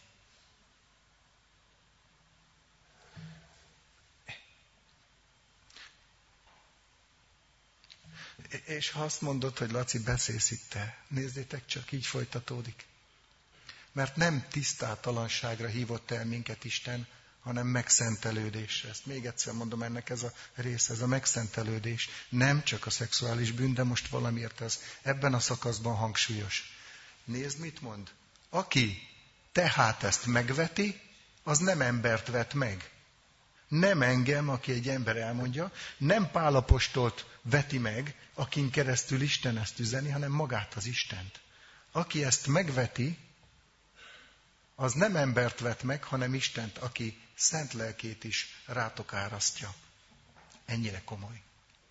És ha azt mondod, hogy Laci, beszélsz itt te, nézzétek csak, így folytatódik. Mert nem tisztátalanságra hívott el minket Isten, hanem megszentelődésre. Ezt még egyszer mondom, ennek ez a része, ez a megszentelődés. Nem csak a szexuális bűn, de most valamiért ez ebben a szakaszban hangsúlyos. Nézd, mit mond. Aki tehát ezt megveti, az nem embert vet meg. Nem engem, aki egy ember elmondja, nem Pál apostolt veti meg, akin keresztül Isten ezt üzeni, hanem magát az Istent. Aki ezt megveti, az nem embert vet meg, hanem Istent, aki szent lelkét is rátok árasztja. Ennyire komoly.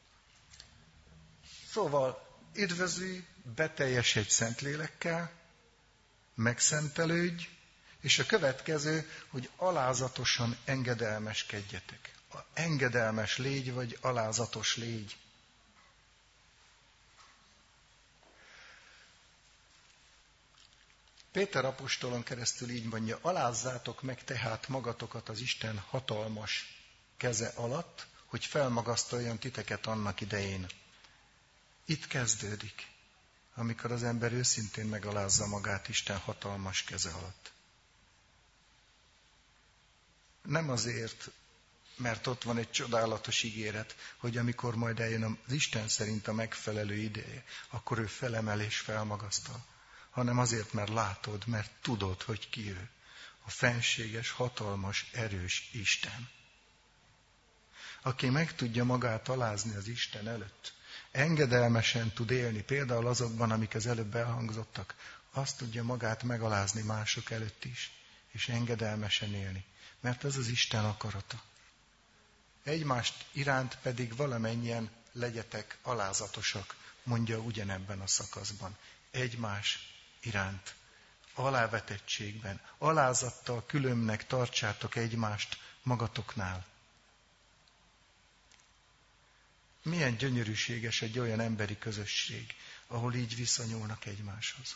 Szóval üdvözülj, beteljesedj szent lélekkel, megszentelődj, és a következő, hogy alázatosan engedelmeskedjetek. Engedelmes légy, vagy alázatos légy. Péter apostolon keresztül így mondja, alázzátok meg tehát magatokat az Isten hatalmas keze alatt, hogy felmagasztaljon titeket annak idején. Itt kezdődik, amikor az ember őszintén megalázza magát Isten hatalmas keze alatt. Nem azért, mert ott van egy csodálatos ígéret, hogy amikor majd eljön az Isten szerint a megfelelő ideje, akkor ő felemel és felmagasztal, hanem azért, mert látod, mert tudod, hogy ki ő. A fenséges, hatalmas, erős Isten. Aki meg tudja magát alázni az Isten előtt, engedelmesen tud élni, például azokban, amik az előbb elhangzottak, azt tudja magát megalázni mások előtt is, és engedelmesen élni. Mert ez az Isten akarata. Egymást iránt pedig valamennyien legyetek alázatosak, mondja ugyanebben a szakaszban. Egymás iránt, alávetettségben, alázattal különbnek tartsátok egymást magatoknál. Milyen gyönyörűséges egy olyan emberi közösség, ahol így viszonyulnak egymáshoz.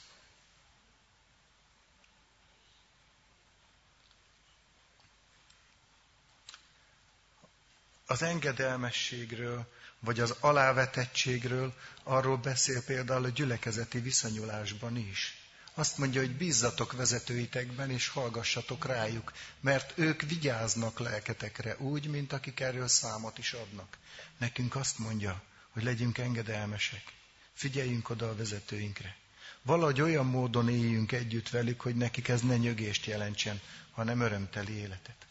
Az engedelmességről, vagy az alávetettségről, arról beszél például a gyülekezeti viszonyulásban is. Azt mondja, hogy bízzatok vezetőitekben, és hallgassatok rájuk, mert ők vigyáznak lelketekre úgy, mint akik erről számot is adnak. Nekünk azt mondja, hogy legyünk engedelmesek, figyeljünk oda a vezetőinkre. Valahogy olyan módon éljünk együtt velük, hogy nekik ez ne nyögést jelentsen, hanem örömteli életet.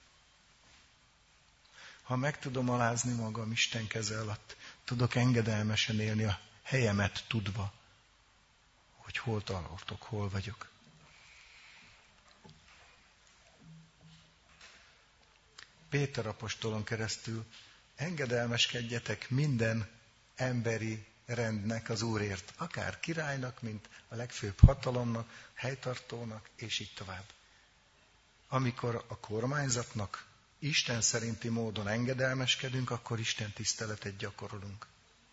Ha meg tudom alázni magam Isten keze alatt, tudok engedelmesen élni a helyemet tudva, hogy hol tartok, hol vagyok. Péter apostolon keresztül engedelmeskedjetek minden emberi rendnek az Úrért, akár királynak, mint a legfőbb hatalomnak, helytartónak, és így tovább. Amikor a kormányzatnak Isten szerinti módon engedelmeskedünk, akkor Isten tiszteletet gyakorolunk.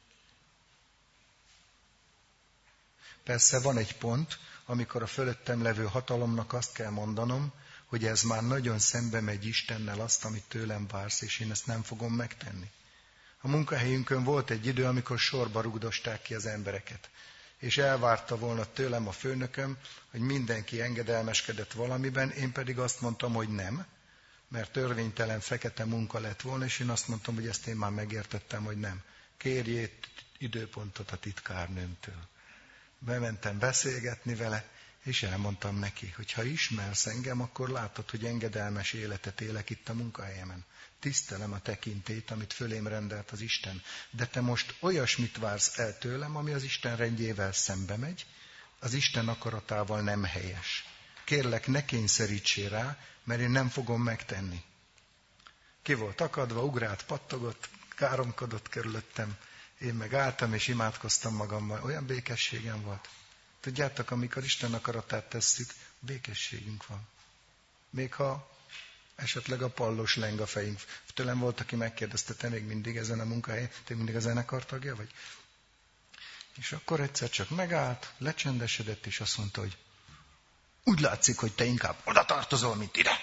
Persze van egy pont, amikor a fölöttem levő hatalomnak azt kell mondanom, hogy ez már nagyon szembe megy Istennel azt, amit tőlem vársz, és én ezt nem fogom megtenni. A munkahelyünkön volt egy idő, amikor sorba rugdosták ki az embereket, és elvárta volna tőlem a főnököm, hogy mindenki engedelmeskedett valamiben, én pedig azt mondtam, hogy nem, mert törvénytelen fekete munka lett volna, és én azt mondtam, hogy ezt én már megértettem, hogy nem. kérjét időpontot a titkárnőmtől. Bementem beszélgetni vele, és elmondtam neki, hogy ha ismersz engem, akkor látod, hogy engedelmes életet élek itt a munkahelyemen. Tisztelem a tekintét, amit fölém rendelt az Isten. De te most olyasmit vársz el tőlem, ami az Isten rendjével szembe megy, az Isten akaratával nem helyes. Kérlek, ne kényszerítsél rá, mert én nem fogom megtenni. Ki volt akadva, ugrált, pattogott, káromkodott körülöttem. Én meg álltam és imádkoztam magammal. Olyan békességem volt. Tudjátok, amikor Isten akaratát tesszük, békességünk van. Még ha esetleg a pallos leng a fejünk. Tőlem volt, aki megkérdezte, te még mindig ezen a munkahelyen, te mindig a zenekar tagja vagy? És akkor egyszer csak megállt, lecsendesedett, és azt mondta, hogy úgy látszik, hogy te inkább oda tartozol, mint ide.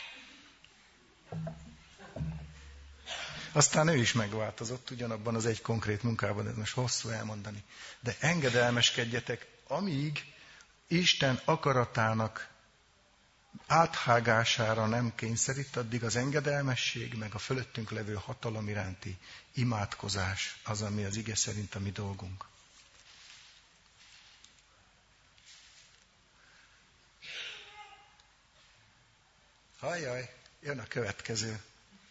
Aztán ő is megváltozott ugyanabban az egy konkrét munkában, ez most hosszú elmondani. De engedelmeskedjetek, amíg Isten akaratának áthágására nem kényszerít, addig az engedelmesség, meg a fölöttünk levő hatalom iránti imádkozás az, ami az ige szerint a mi dolgunk. Hajjaj, jön a következő.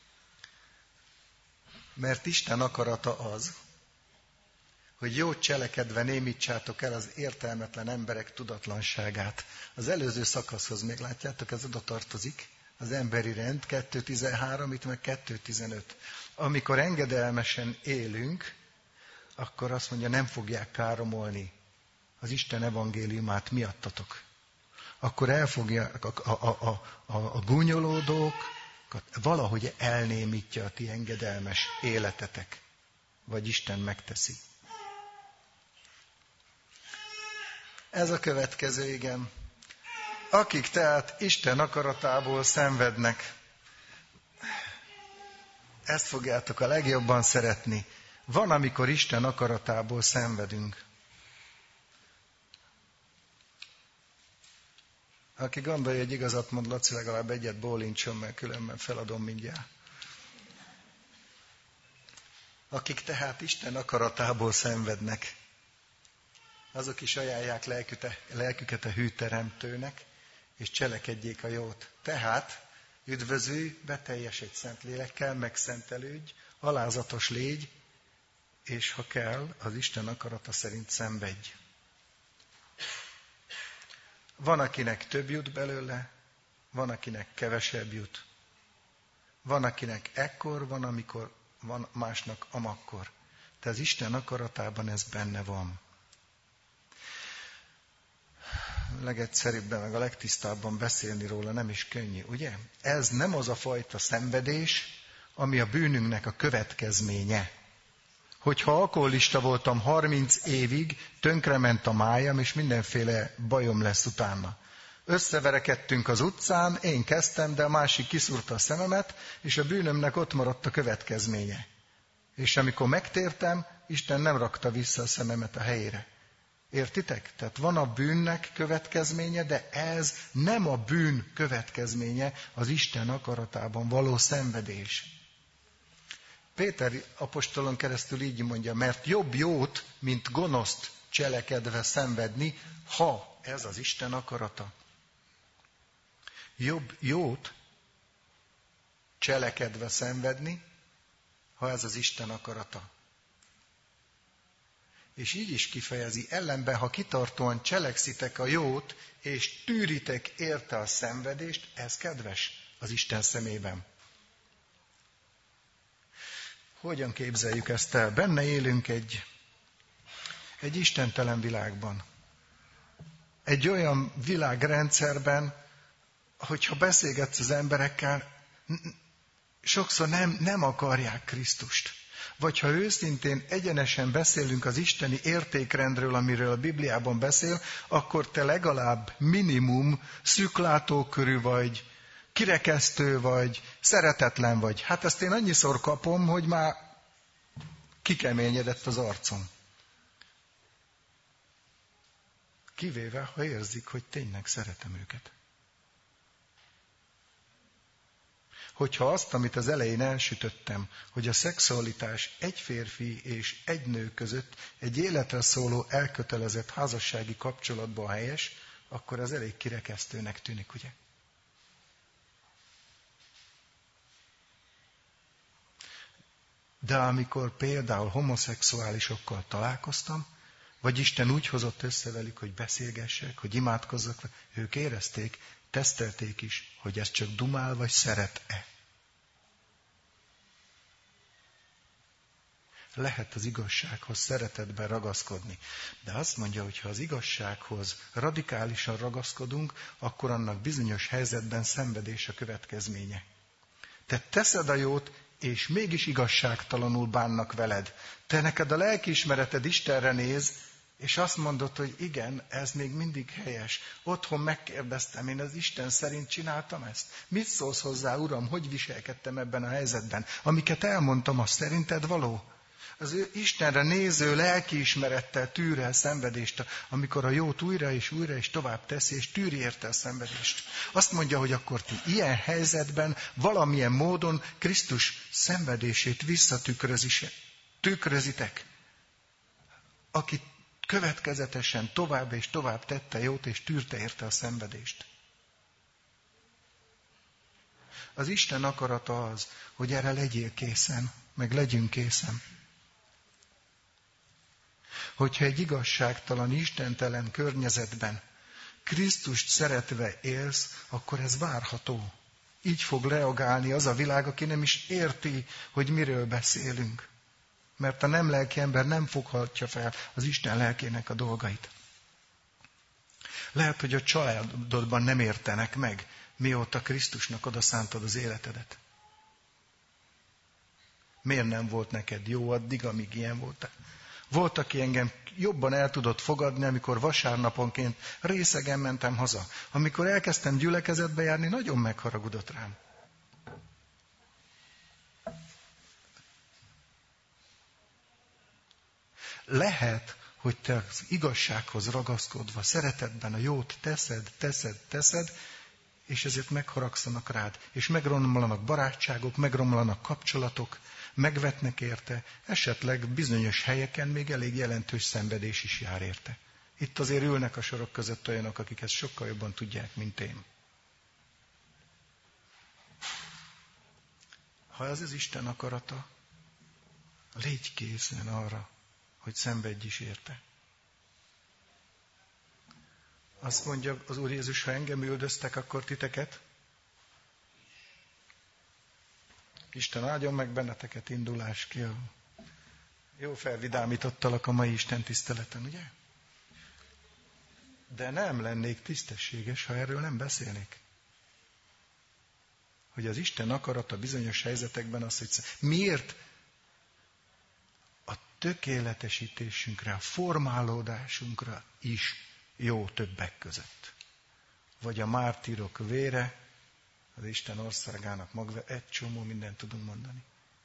Mert Isten akarata az, hogy jót cselekedve némítsátok el az értelmetlen emberek tudatlanságát. Az előző szakaszhoz még látjátok, ez oda tartozik, az emberi rend, kettő tizenhárom, itt meg kettő tizenöt. Amikor engedelmesen élünk, akkor azt mondja, nem fogják káromolni az Isten evangéliumát miattatok. Akkor elfogják a, a, a, a, a gúnyolódók, valahogy elnémítja a ti engedelmes életetek, vagy Isten megteszi. Ez a következő, igen. Akik tehát Isten akaratából szenvednek, ezt fogjátok a legjobban szeretni. Van, amikor Isten akaratából szenvedünk. Aki gondolja, hogy igazat mond, Laci, legalább egyet bólincson, mert különben feladom mindjárt. Akik tehát Isten akaratából szenvednek, azok is ajánlják lelküket a hű teremtőnek, és cselekedjék a jót. Tehát üdvözülj, beteljesedj szent lélekkel, megszentelődj, alázatos légy, és ha kell, az Isten akarata szerint szenvedj. Van, akinek több jut belőle, van, akinek kevesebb jut. Van, akinek ekkor, van, amikor van másnak amakkor. De az Isten akaratában ez benne van. A legegyszerűbben, meg a legtisztábban beszélni róla nem is könnyű, ugye? Ez nem az a fajta szenvedés, ami a bűnünknek a következménye. Hogyha alkoholista voltam harminc évig, tönkrement a májam, és mindenféle bajom lesz utána. Összeverekedtünk az utcán, én kezdtem, de a másik kiszúrta a szememet, és a bűnömnek ott maradt a következménye. És amikor megtértem, Isten nem rakta vissza a szememet a helyére. Értitek? Tehát van a bűnnek következménye, de ez nem a bűn következménye, az Isten akaratában való szenvedés. Péter apostolon keresztül így mondja, mert jobb jót, mint gonoszt cselekedve szenvedni, ha ez az Isten akarata. Jobb jót cselekedve szenvedni, ha ez az Isten akarata. És így is kifejezi, ellenben, ha kitartóan cselekszitek a jót, és tűritek érte a szenvedést, ez kedves az Isten szemében. Hogyan képzeljük ezt el? Benne élünk egy, egy istentelen világban. Egy olyan világrendszerben, hogyha beszélgetsz az emberekkel, sokszor nem, nem akarják Krisztust. Vagy ha őszintén, egyenesen beszélünk az isteni értékrendről, amiről a Bibliában beszél, akkor te legalább minimum szűklátókörű vagy, kirekesztő vagy, szeretetlen vagy. Hát ezt én annyiszor kapom, hogy már kikeményedett az arcom. Kivéve, ha érzik, hogy tényleg szeretem őket. hogyha azt, amit az elején elsütöttem, hogy a szexualitás egy férfi és egy nő között egy életre szóló elkötelezett házassági kapcsolatban helyes, akkor ez elég kirekesztőnek tűnik, ugye? De amikor például homoszexuálisokkal találkoztam, vagy Isten úgy hozott össze velük, hogy beszélgessek, hogy imádkozzak, ők érezték, tesztelték is, hogy ez csak dumál, vagy szeret-e. Lehet az igazsághoz szeretetben ragaszkodni. De azt mondja, hogy ha az igazsághoz radikálisan ragaszkodunk, akkor annak bizonyos helyzetben szenvedés a következménye. Te teszed a jót, és mégis igazságtalanul bánnak veled. Te neked a lelkiismereted Istenre néz, és azt mondod, hogy igen, ez még mindig helyes. Otthon megkérdeztem, én az Isten szerint csináltam ezt. Mit szólsz hozzá, Uram, hogy viselkedtem ebben a helyzetben? Amiket elmondtam, az szerinted való? Az ő Istenre néző lelkiismerettel tűr el szenvedést, amikor a jót újra és újra és tovább teszi, és tűri érte a szenvedést. Azt mondja, hogy akkor ti ilyen helyzetben valamilyen módon Krisztus szenvedését visszatükrözitek, aki következetesen tovább és tovább tette jót, és tűrte érte a szenvedést. Az Isten akarata az, hogy erre legyél készen, meg legyünk készen. Hogyha egy igazságtalan, istentelen környezetben Krisztust szeretve élsz, akkor ez várható. Így fog reagálni az a világ, aki nem is érti, hogy miről beszélünk. Mert a nem lelki ember nem foghatja fel az Isten lelkének a dolgait. Lehet, hogy a családodban nem értenek meg, mióta Krisztusnak odaszántad az életedet. Miért nem volt neked jó addig, amíg ilyen voltál? Volt, aki engem jobban el tudott fogadni, amikor vasárnaponként részegen mentem haza. Amikor elkezdtem gyülekezetbe járni, nagyon megharagudott rám. Lehet, hogy te az igazsághoz ragaszkodva, szeretetben a jót teszed, teszed, teszed, és ezért megharagszanak rád, és megromlanak barátságok, megromlanak kapcsolatok, megvetnek érte, esetleg bizonyos helyeken még elég jelentős szenvedés is jár érte. Itt azért ülnek a sorok között olyanok, akik ezt sokkal jobban tudják, mint én. Ha ez az Isten akarata, légy készen arra, hogy szenvedj is érte. Azt mondja az Úr Jézus, ha engem üldöztek, akkor titeket. Isten áldjon meg benneteket, indulás ki. Jó felvidámítottalak a mai Isten tiszteleten, ugye? De nem lennék tisztességes, ha erről nem beszélnék. Hogy az Isten akarata bizonyos helyzetekben az, hogy miért a tökéletesítésünkre, a formálódásunkra is jó többek között. Vagy a mártírok vére, az Isten országának magva, egy csomó mindent tudunk mondani.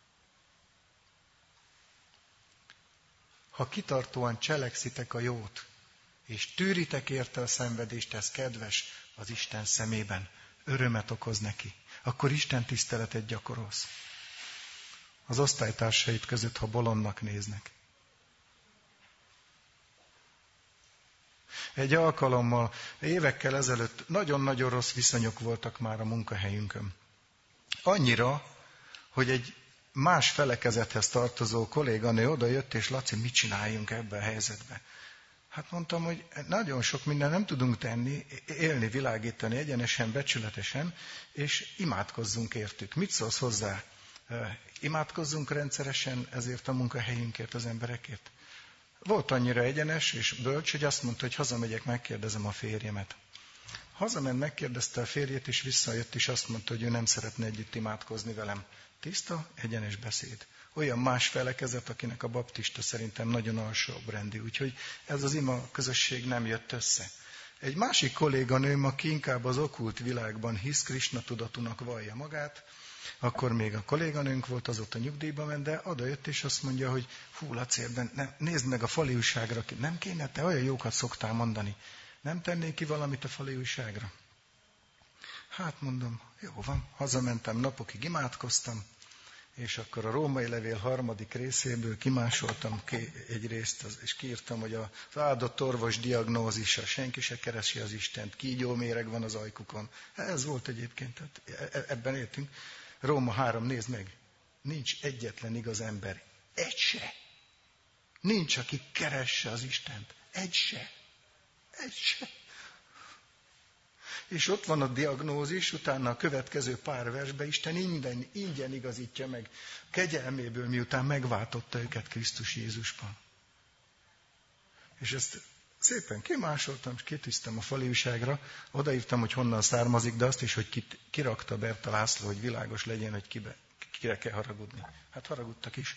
Ha kitartóan cselekszitek a jót, és tűritek érte a szenvedést, ez kedves az Isten szemében, örömet okoz neki, akkor Isten tiszteletet gyakorolsz. Az osztálytársait között, ha bolondnak néznek. Egy alkalommal, évekkel ezelőtt nagyon-nagyon rossz viszonyok voltak már a munkahelyünkön. Annyira, hogy egy más felekezethez tartozó kolléganő odajött, és Laci, mit csináljunk ebben a helyzetben? Hát mondtam, hogy nagyon sok minden nem tudunk tenni, élni, világítani egyenesen, becsületesen, és imádkozzunk értük. Mit szólsz hozzá? Imádkozzunk rendszeresen ezért a munkahelyünkért, az emberekért? Volt annyira egyenes és bölcs, hogy azt mondta, hogy hazamegyek, megkérdezem a férjemet. Hazament, megkérdezte a férjét, és visszajött, és azt mondta, hogy ő nem szeretne együtt imádkozni velem. Tiszta, egyenes beszéd. Olyan más felekezet, akinek a baptista szerintem nagyon alsóbbrendű. Úgyhogy ez az ima közösség nem jött össze. Egy másik kolléganőm, aki inkább az okkult világban hisz, Krisna tudatúnak vallja magát, akkor még a kolléganőnk volt, azóta nyugdíjba ment, de odajött, és azt mondja, hogy hú, Laci, ebben nézd meg a fali újságra, nem kéne, te olyan jókat szoktál mondani. Nem tennék ki valamit a fali újságra? Hát mondom, jó van, hazamentem, napokig imádkoztam, és akkor a római levél harmadik részéből kimásoltam ki egy részt, és kiírtam, hogy az áldott orvos diagnózisa, senki se keresi az Istent, kígyóméreg van az ajkukon. Ez volt egyébként, tehát ebben éltünk. Róma három, nézd meg, nincs egyetlen igaz ember, egy se. Nincs, aki keresse az Istent, egy se. Egy se. És ott van a diagnózis, utána a következő pár versben Isten ingyen, ingyen igazítja meg kegyelméből, miután megváltotta őket Krisztus Jézusban. És ezt szépen kimásoltam, és kitűztem a faliújságra, odaírtam, hogy honnan származik, de azt is, hogy kit, kirakta Berta László, hogy világos legyen, hogy kibe, kire kell haragudni. Hát haragudtak is.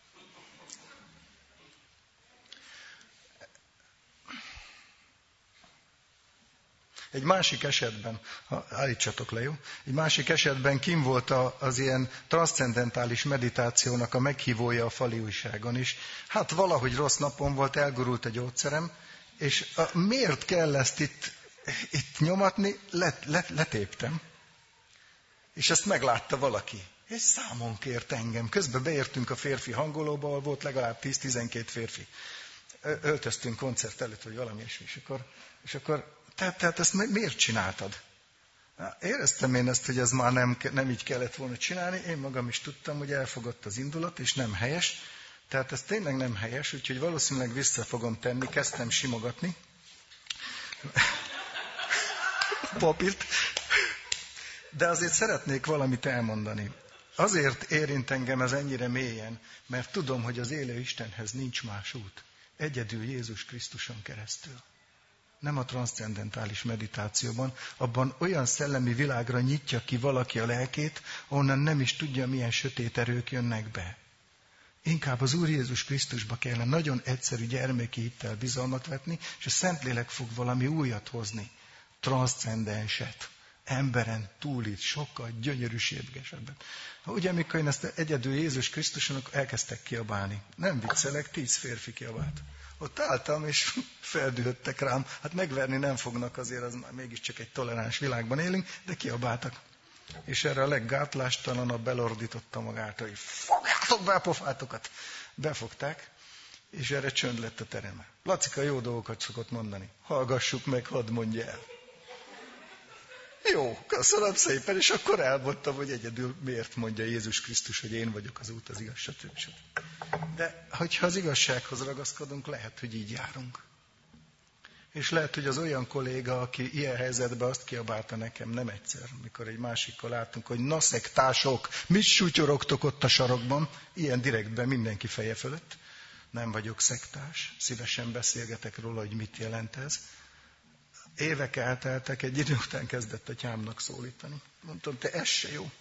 Egy másik esetben, ha állítsatok le, jó? Egy másik esetben kim volt az ilyen transzcendentális meditációnak a meghívója a faliújságon is. Hát valahogy rossz napon volt, elgurult a gyógyszerem, és a, miért kell ezt itt, itt nyomatni? Let, let, letéptem. És ezt meglátta valaki. És számon kért engem. Közben beértünk a férfi hangolóba, ahol volt legalább tíz-tizenkét férfi. Öltöztünk koncert előtt, vagy valami ilyesmi. És akkor, és akkor Tehát, tehát ezt miért csináltad? Éreztem én ezt, hogy ez már nem, nem így kellett volna csinálni. Én magam is tudtam, hogy elfogott az indulat, és nem helyes. Tehát ez tényleg nem helyes, úgyhogy valószínűleg vissza fogom tenni. Kezdtem simogatni. Papírt. De azért szeretnék valamit elmondani. Azért érint engem ez ennyire mélyen, mert tudom, hogy az élő Istenhez nincs más út. Egyedül Jézus Krisztuson keresztül. Nem a transzcendentális meditációban, abban olyan szellemi világra nyitja ki valaki a lelkét, onnan nem is tudja, milyen sötét erők jönnek be. Inkább az Úr Jézus Krisztusba kellene nagyon egyszerű gyermeki hittel bizalmat vetni, és a Szentlélek fog valami újat hozni. Transzcendenset. Emberen túlit, sokkal gyönyörűségesebben. Ugye, amikor én ezt egyedül Jézus Krisztuson, akkor elkezdtek kiabálni. Nem viccelek, tíz férfi kiabált. Ott álltam, és feldühöttek rám. Hát megverni nem fognak, azért az mégiscsak egy toleráns világban élünk, de kiabáltak. És erre a leggátlástalanabb belordította magát, hogy fogjátok be a pofátokat. Befogták, és erre csönd lett a teremben. Lacika jó dolgokat szokott mondani. Hallgassuk meg, hadd mondja el. Jó, köszönöm szépen, és akkor elmondtam, hogy egyedül miért mondja Jézus Krisztus, hogy én vagyok az út, az igazság, stb. De hogyha az igazsághoz ragaszkodunk, lehet, hogy így járunk. És lehet, hogy az olyan kolléga, aki ilyen helyzetben azt kiabálta nekem nem egyszer, mikor egy másikkal láttunk, hogy na szektások, mit sutyorogtok ott a sarokban, ilyen direktben mindenki feje fölött. Nem vagyok szektás, szívesen beszélgetek róla, hogy mit jelent ez. Évek elteltek, egy idő után kezdett atyámnak szólítani. Mondtam, te ez se jó.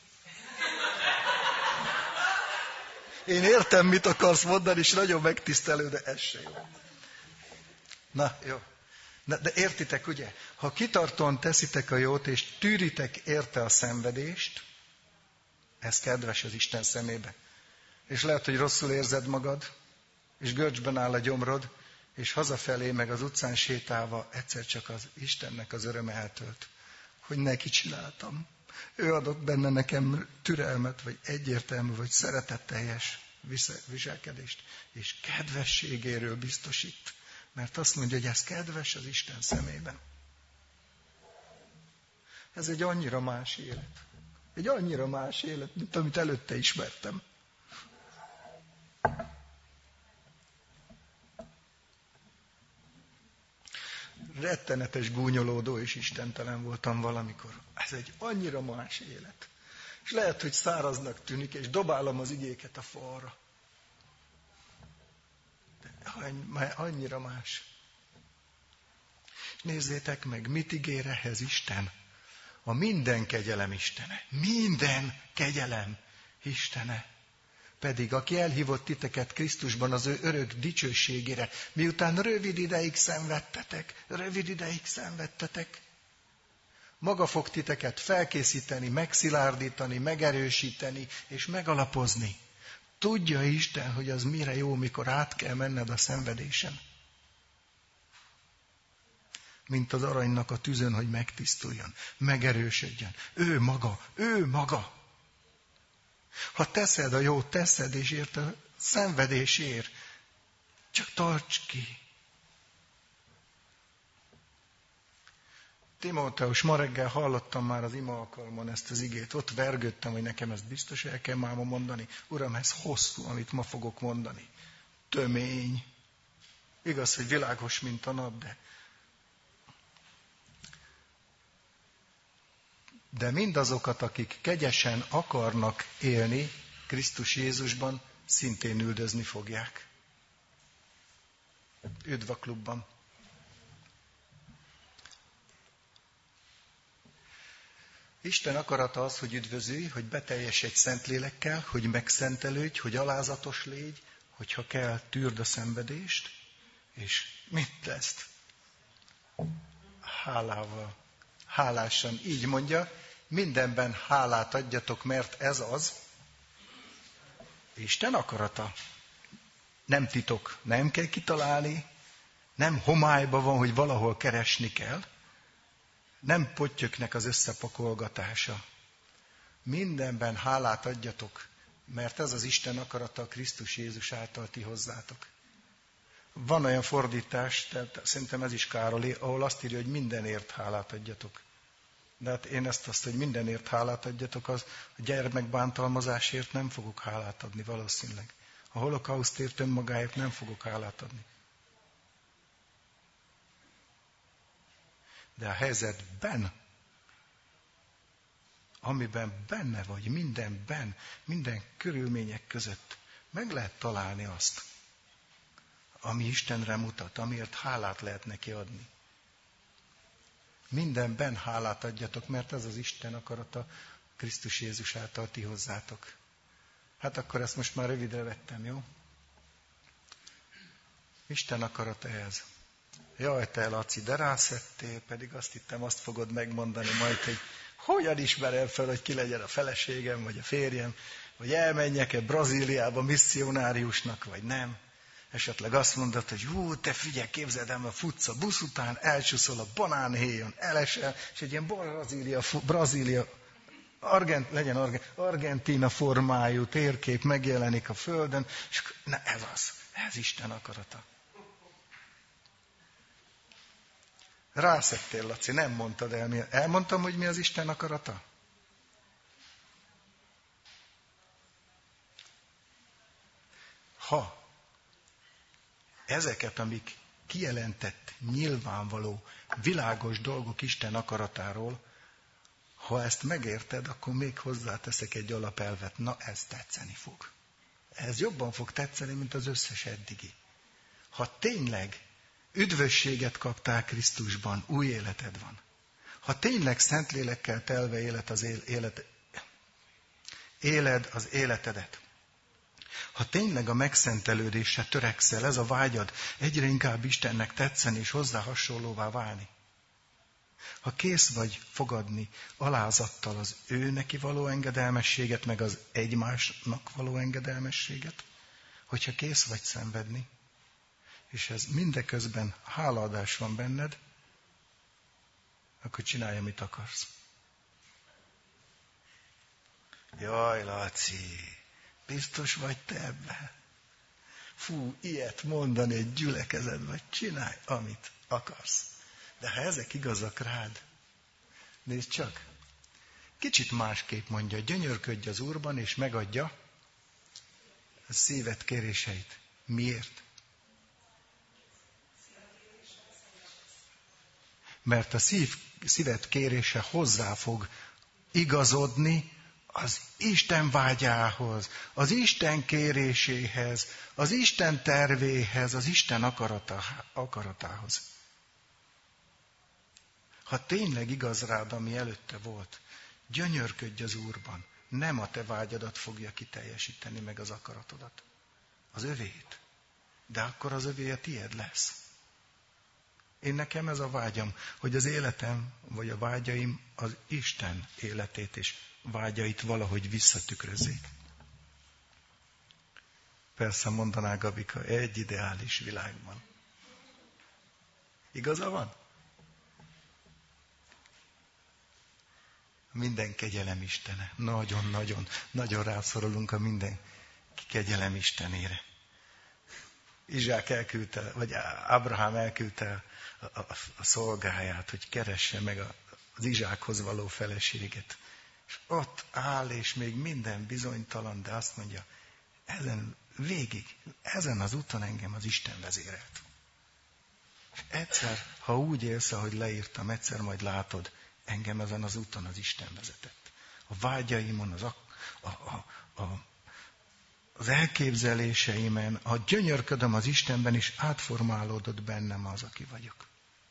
Én értem, mit akarsz mondani, és nagyon megtisztelő, de ez se jó. Na, jó. Na, de értitek, ugye? Ha kitartóan teszitek a jót, és tűritek érte a szenvedést, ez kedves az Isten szemébe. És lehet, hogy rosszul érzed magad, és görcsben áll a gyomrod, és hazafelé, meg az utcán sétálva egyszer csak az Istennek az öröme eltölt, hogy neki csináltam. Ő adott benne nekem türelmet, vagy egyértelmű, vagy szeretetteljes viselkedést, és kedvességéről biztosít. Mert azt mondja, hogy ez kedves az Isten szemében. Ez egy annyira más élet. Egy annyira más élet, mint amit előtte ismertem. Rettenetes gúnyolódó és istentelen voltam valamikor. Ez egy annyira más élet. És lehet, hogy száraznak tűnik, és dobálom az igéket a falra. De annyira más. Nézzétek meg, mit ígér ehhez Isten? A minden kegyelem Istene. Minden kegyelem Istene. Pedig aki elhívott titeket Krisztusban az ő örök dicsőségére, miután rövid ideig szenvedtetek, rövid ideig szenvedtetek, maga fog titeket felkészíteni, megszilárdítani, megerősíteni és megalapozni. Tudja Isten, hogy az mire jó, mikor át kell menned a szenvedésen. mint az aranynak a tüzön, hogy megtisztuljon, megerősödjön. Ő maga, ő maga. Ha teszed a jót, teszed, és érte szenvedésért, csak tarts ki. Timóteus, ma reggel hallottam már az ima alkalmon ezt az igét, ott vergődtem, hogy nekem ezt biztos el kell máma mondani. Uram, ez hosszú, amit ma fogok mondani. Tömény. Igaz, hogy világos, mint a nap, de... De mindazokat, akik kegyesen akarnak élni Krisztus Jézusban, szintén üldözni fogják. Üdv a klubban! Isten akarata az, hogy üdvözülj, hogy beteljesedj Szentlélekkel, hogy megszentelődj, hogy alázatos légy, hogyha kell, tűrd a szenvedést, és mit lesz? Hálával, hálásan, így mondja, mindenben hálát adjatok, mert ez az Isten akarata. Nem titok, nem kell kitalálni, nem homályban van, hogy valahol keresni kell, nem pottyöknek az összepakolgatása. Mindenben hálát adjatok, mert ez az Isten akarata a Krisztus Jézus által ti hozzátok. Van olyan fordítás, tehát szerintem ez is Károlé, ahol azt írja, hogy mindenért hálát adjatok. De hát én ezt azt, hogy mindenért hálát adjatok, az a gyermekbántalmazásért nem fogok hálát adni valószínűleg. A holokausztért önmagáért nem fogok hálát adni. De a helyzetben, amiben benne vagy, mindenben, minden körülmények között meg lehet találni azt, ami Istenre mutat, amiért hálát lehet neki adni. Mindenben hálát adjatok, mert ez az Isten akarata Krisztus Jézus által ti hozzátok. Hát akkor ezt most már rövidre vettem, jó? Isten akarata ez. Jaj, te Laci, de rászettél, pedig azt hittem, azt fogod megmondani majd, hogy hogyan ismerem fel, hogy ki legyen a feleségem, vagy a férjem, vagy elmenjek-e Brazíliába misszionáriusnak, vagy nem. Esetleg azt mondod, hogy hú, te figyelj, képzeld el, futsz a busz után, elcsúszol a banánhéjon, elesel, és egy ilyen Brazília, Brazília Argent, legyen Argent, Argentína formájú térkép megjelenik a földön, és na ez az, ez Isten akarata. Rászettél, Laci, nem mondtad el. Mi... Elmondtam, hogy mi az Isten akarata? Ha ezeket, amik kijelentett, nyilvánvaló, világos dolgok Isten akaratáról, ha ezt megérted, akkor még hozzáteszek egy alapelvet. Na, ez tetszeni fog. Ez jobban fog tetszeni, mint az összes eddigi. Ha tényleg üdvösséget kaptál Krisztusban, új életed van. Ha tényleg Szentlélekkel telve élet az élet, éled az életedet. Ha tényleg a megszentelődésre törekszel, ez a vágyad, egyre inkább Istennek tetszeni és hozzá hasonlóvá válni. Ha kész vagy fogadni alázattal az ő neki való engedelmességet, meg az egymásnak való engedelmességet, hogyha kész vagy szenvedni, és ez mindeközben hálaadás van benned, akkor csinálj, amit akarsz. Jaj, Laci, biztos vagy te ebben? Fú, ilyet mondani egy gyülekezetben, csinálj, amit akarsz. De ha ezek igazak rád, nézd csak, kicsit másképp mondja, gyönyörködj az Úrban, és megadja a szíved kéréseit. Miért? Mert a szív, szíved kérése hozzá fog igazodni az Isten vágyához, az Isten kéréséhez, az Isten tervéhez, az Isten akarata, akaratához. Ha tényleg igaz rád, ami előtte volt, gyönyörködj az Úrban, nem a te vágyadat fogja kiteljesíteni meg az akaratodat, az övét, de akkor az övé a tied lesz. Én nekem ez a vágyam, hogy az életem, vagy a vágyaim az Isten életét és vágyait valahogy visszatükrözzék. Persze mondaná Gabika, egy ideális világban. Igaza van? Minden kegyelem Istene. Nagyon-nagyon, nagyon rászorulunk a minden kegyelem Istenére. Izsák elküldte, vagy Ábrahám elküldte a, a, a szolgáját, hogy keresse meg a, az Izsákhoz való feleséget. És ott áll, és még minden bizonytalan, de azt mondja, ezen végig, ezen az úton engem az Isten vezérelt. És egyszer, ha úgy élsz, ahogy leírtam, egyszer majd látod, engem ezen az úton az Isten vezetett. A vágyaimon, az, a, a, a, a, az elképzeléseimen, ha gyönyörködöm az Istenben, és átformálódott bennem az, aki vagyok.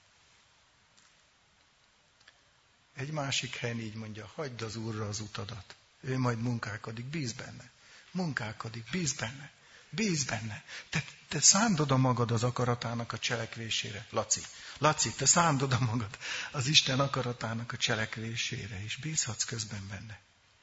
Egy másik helyen így mondja, hagyd az Úrra az utadat. Ő majd munkálkodik, bíz benne. Munkálkodik, bíz benne. Bíz benne. Te, te szándod a magad az akaratának a cselekvésére. Laci, Laci, te szándod a magad az Isten akaratának a cselekvésére, és bízhatsz közben benne.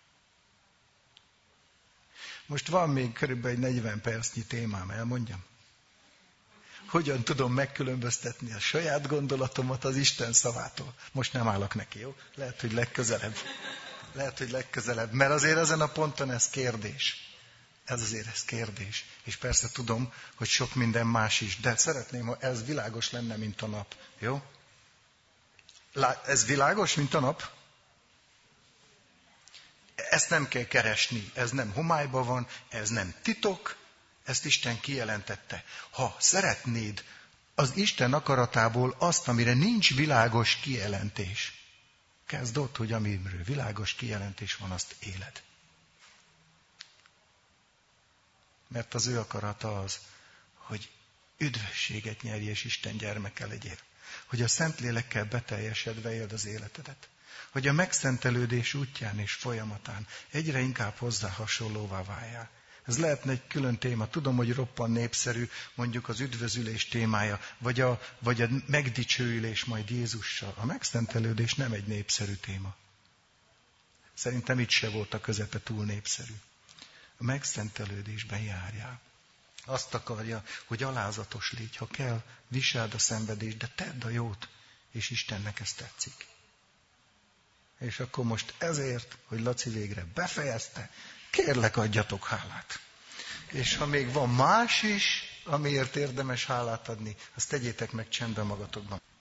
Most van még körülbelül egy negyven percnyi témám, elmondjam. Hogyan tudom megkülönböztetni a saját gondolatomat az Isten szavától. Most nem állok neki, jó? Lehet, hogy legközelebb. Lehet, hogy legközelebb. Mert azért ezen a ponton ez kérdés. Ez azért ez kérdés. És persze tudom, hogy sok minden más is. De szeretném, ha ez világos lenne, mint a nap. Jó? Ez világos, mint a nap? Ezt nem kell keresni. Ez nem homályban van, ez nem titok. Ezt Isten kijelentette. Ha szeretnéd az Isten akaratából azt, amire nincs világos kijelentés, kezd ott, hogy amiről világos kijelentés van, azt éled. Mert az ő akarata az, hogy üdvösséget nyerj és Isten gyermeke legyél. Hogy a Szentlélekkel beteljesedve éld az életedet. Hogy a megszentelődés útján és folyamatán egyre inkább hozzá hasonlóvá váljál. Ez lehetne egy külön téma. Tudom, hogy roppan népszerű, mondjuk az üdvözülés témája, vagy a, vagy a megdicsőülés majd Jézussal. A megszentelődés nem egy népszerű téma. Szerintem itt se volt a közepe túl népszerű. A megszentelődésben járjál. Azt akarja, hogy alázatos légy, ha kell, viseld a szenvedést, de tedd a jót, és Istennek ez tetszik. És akkor most ezért, hogy Laci végre befejezte, kérlek, adjatok hálát. És ha még van más is, amiért érdemes hálát adni, azt tegyétek meg csendben magatokban.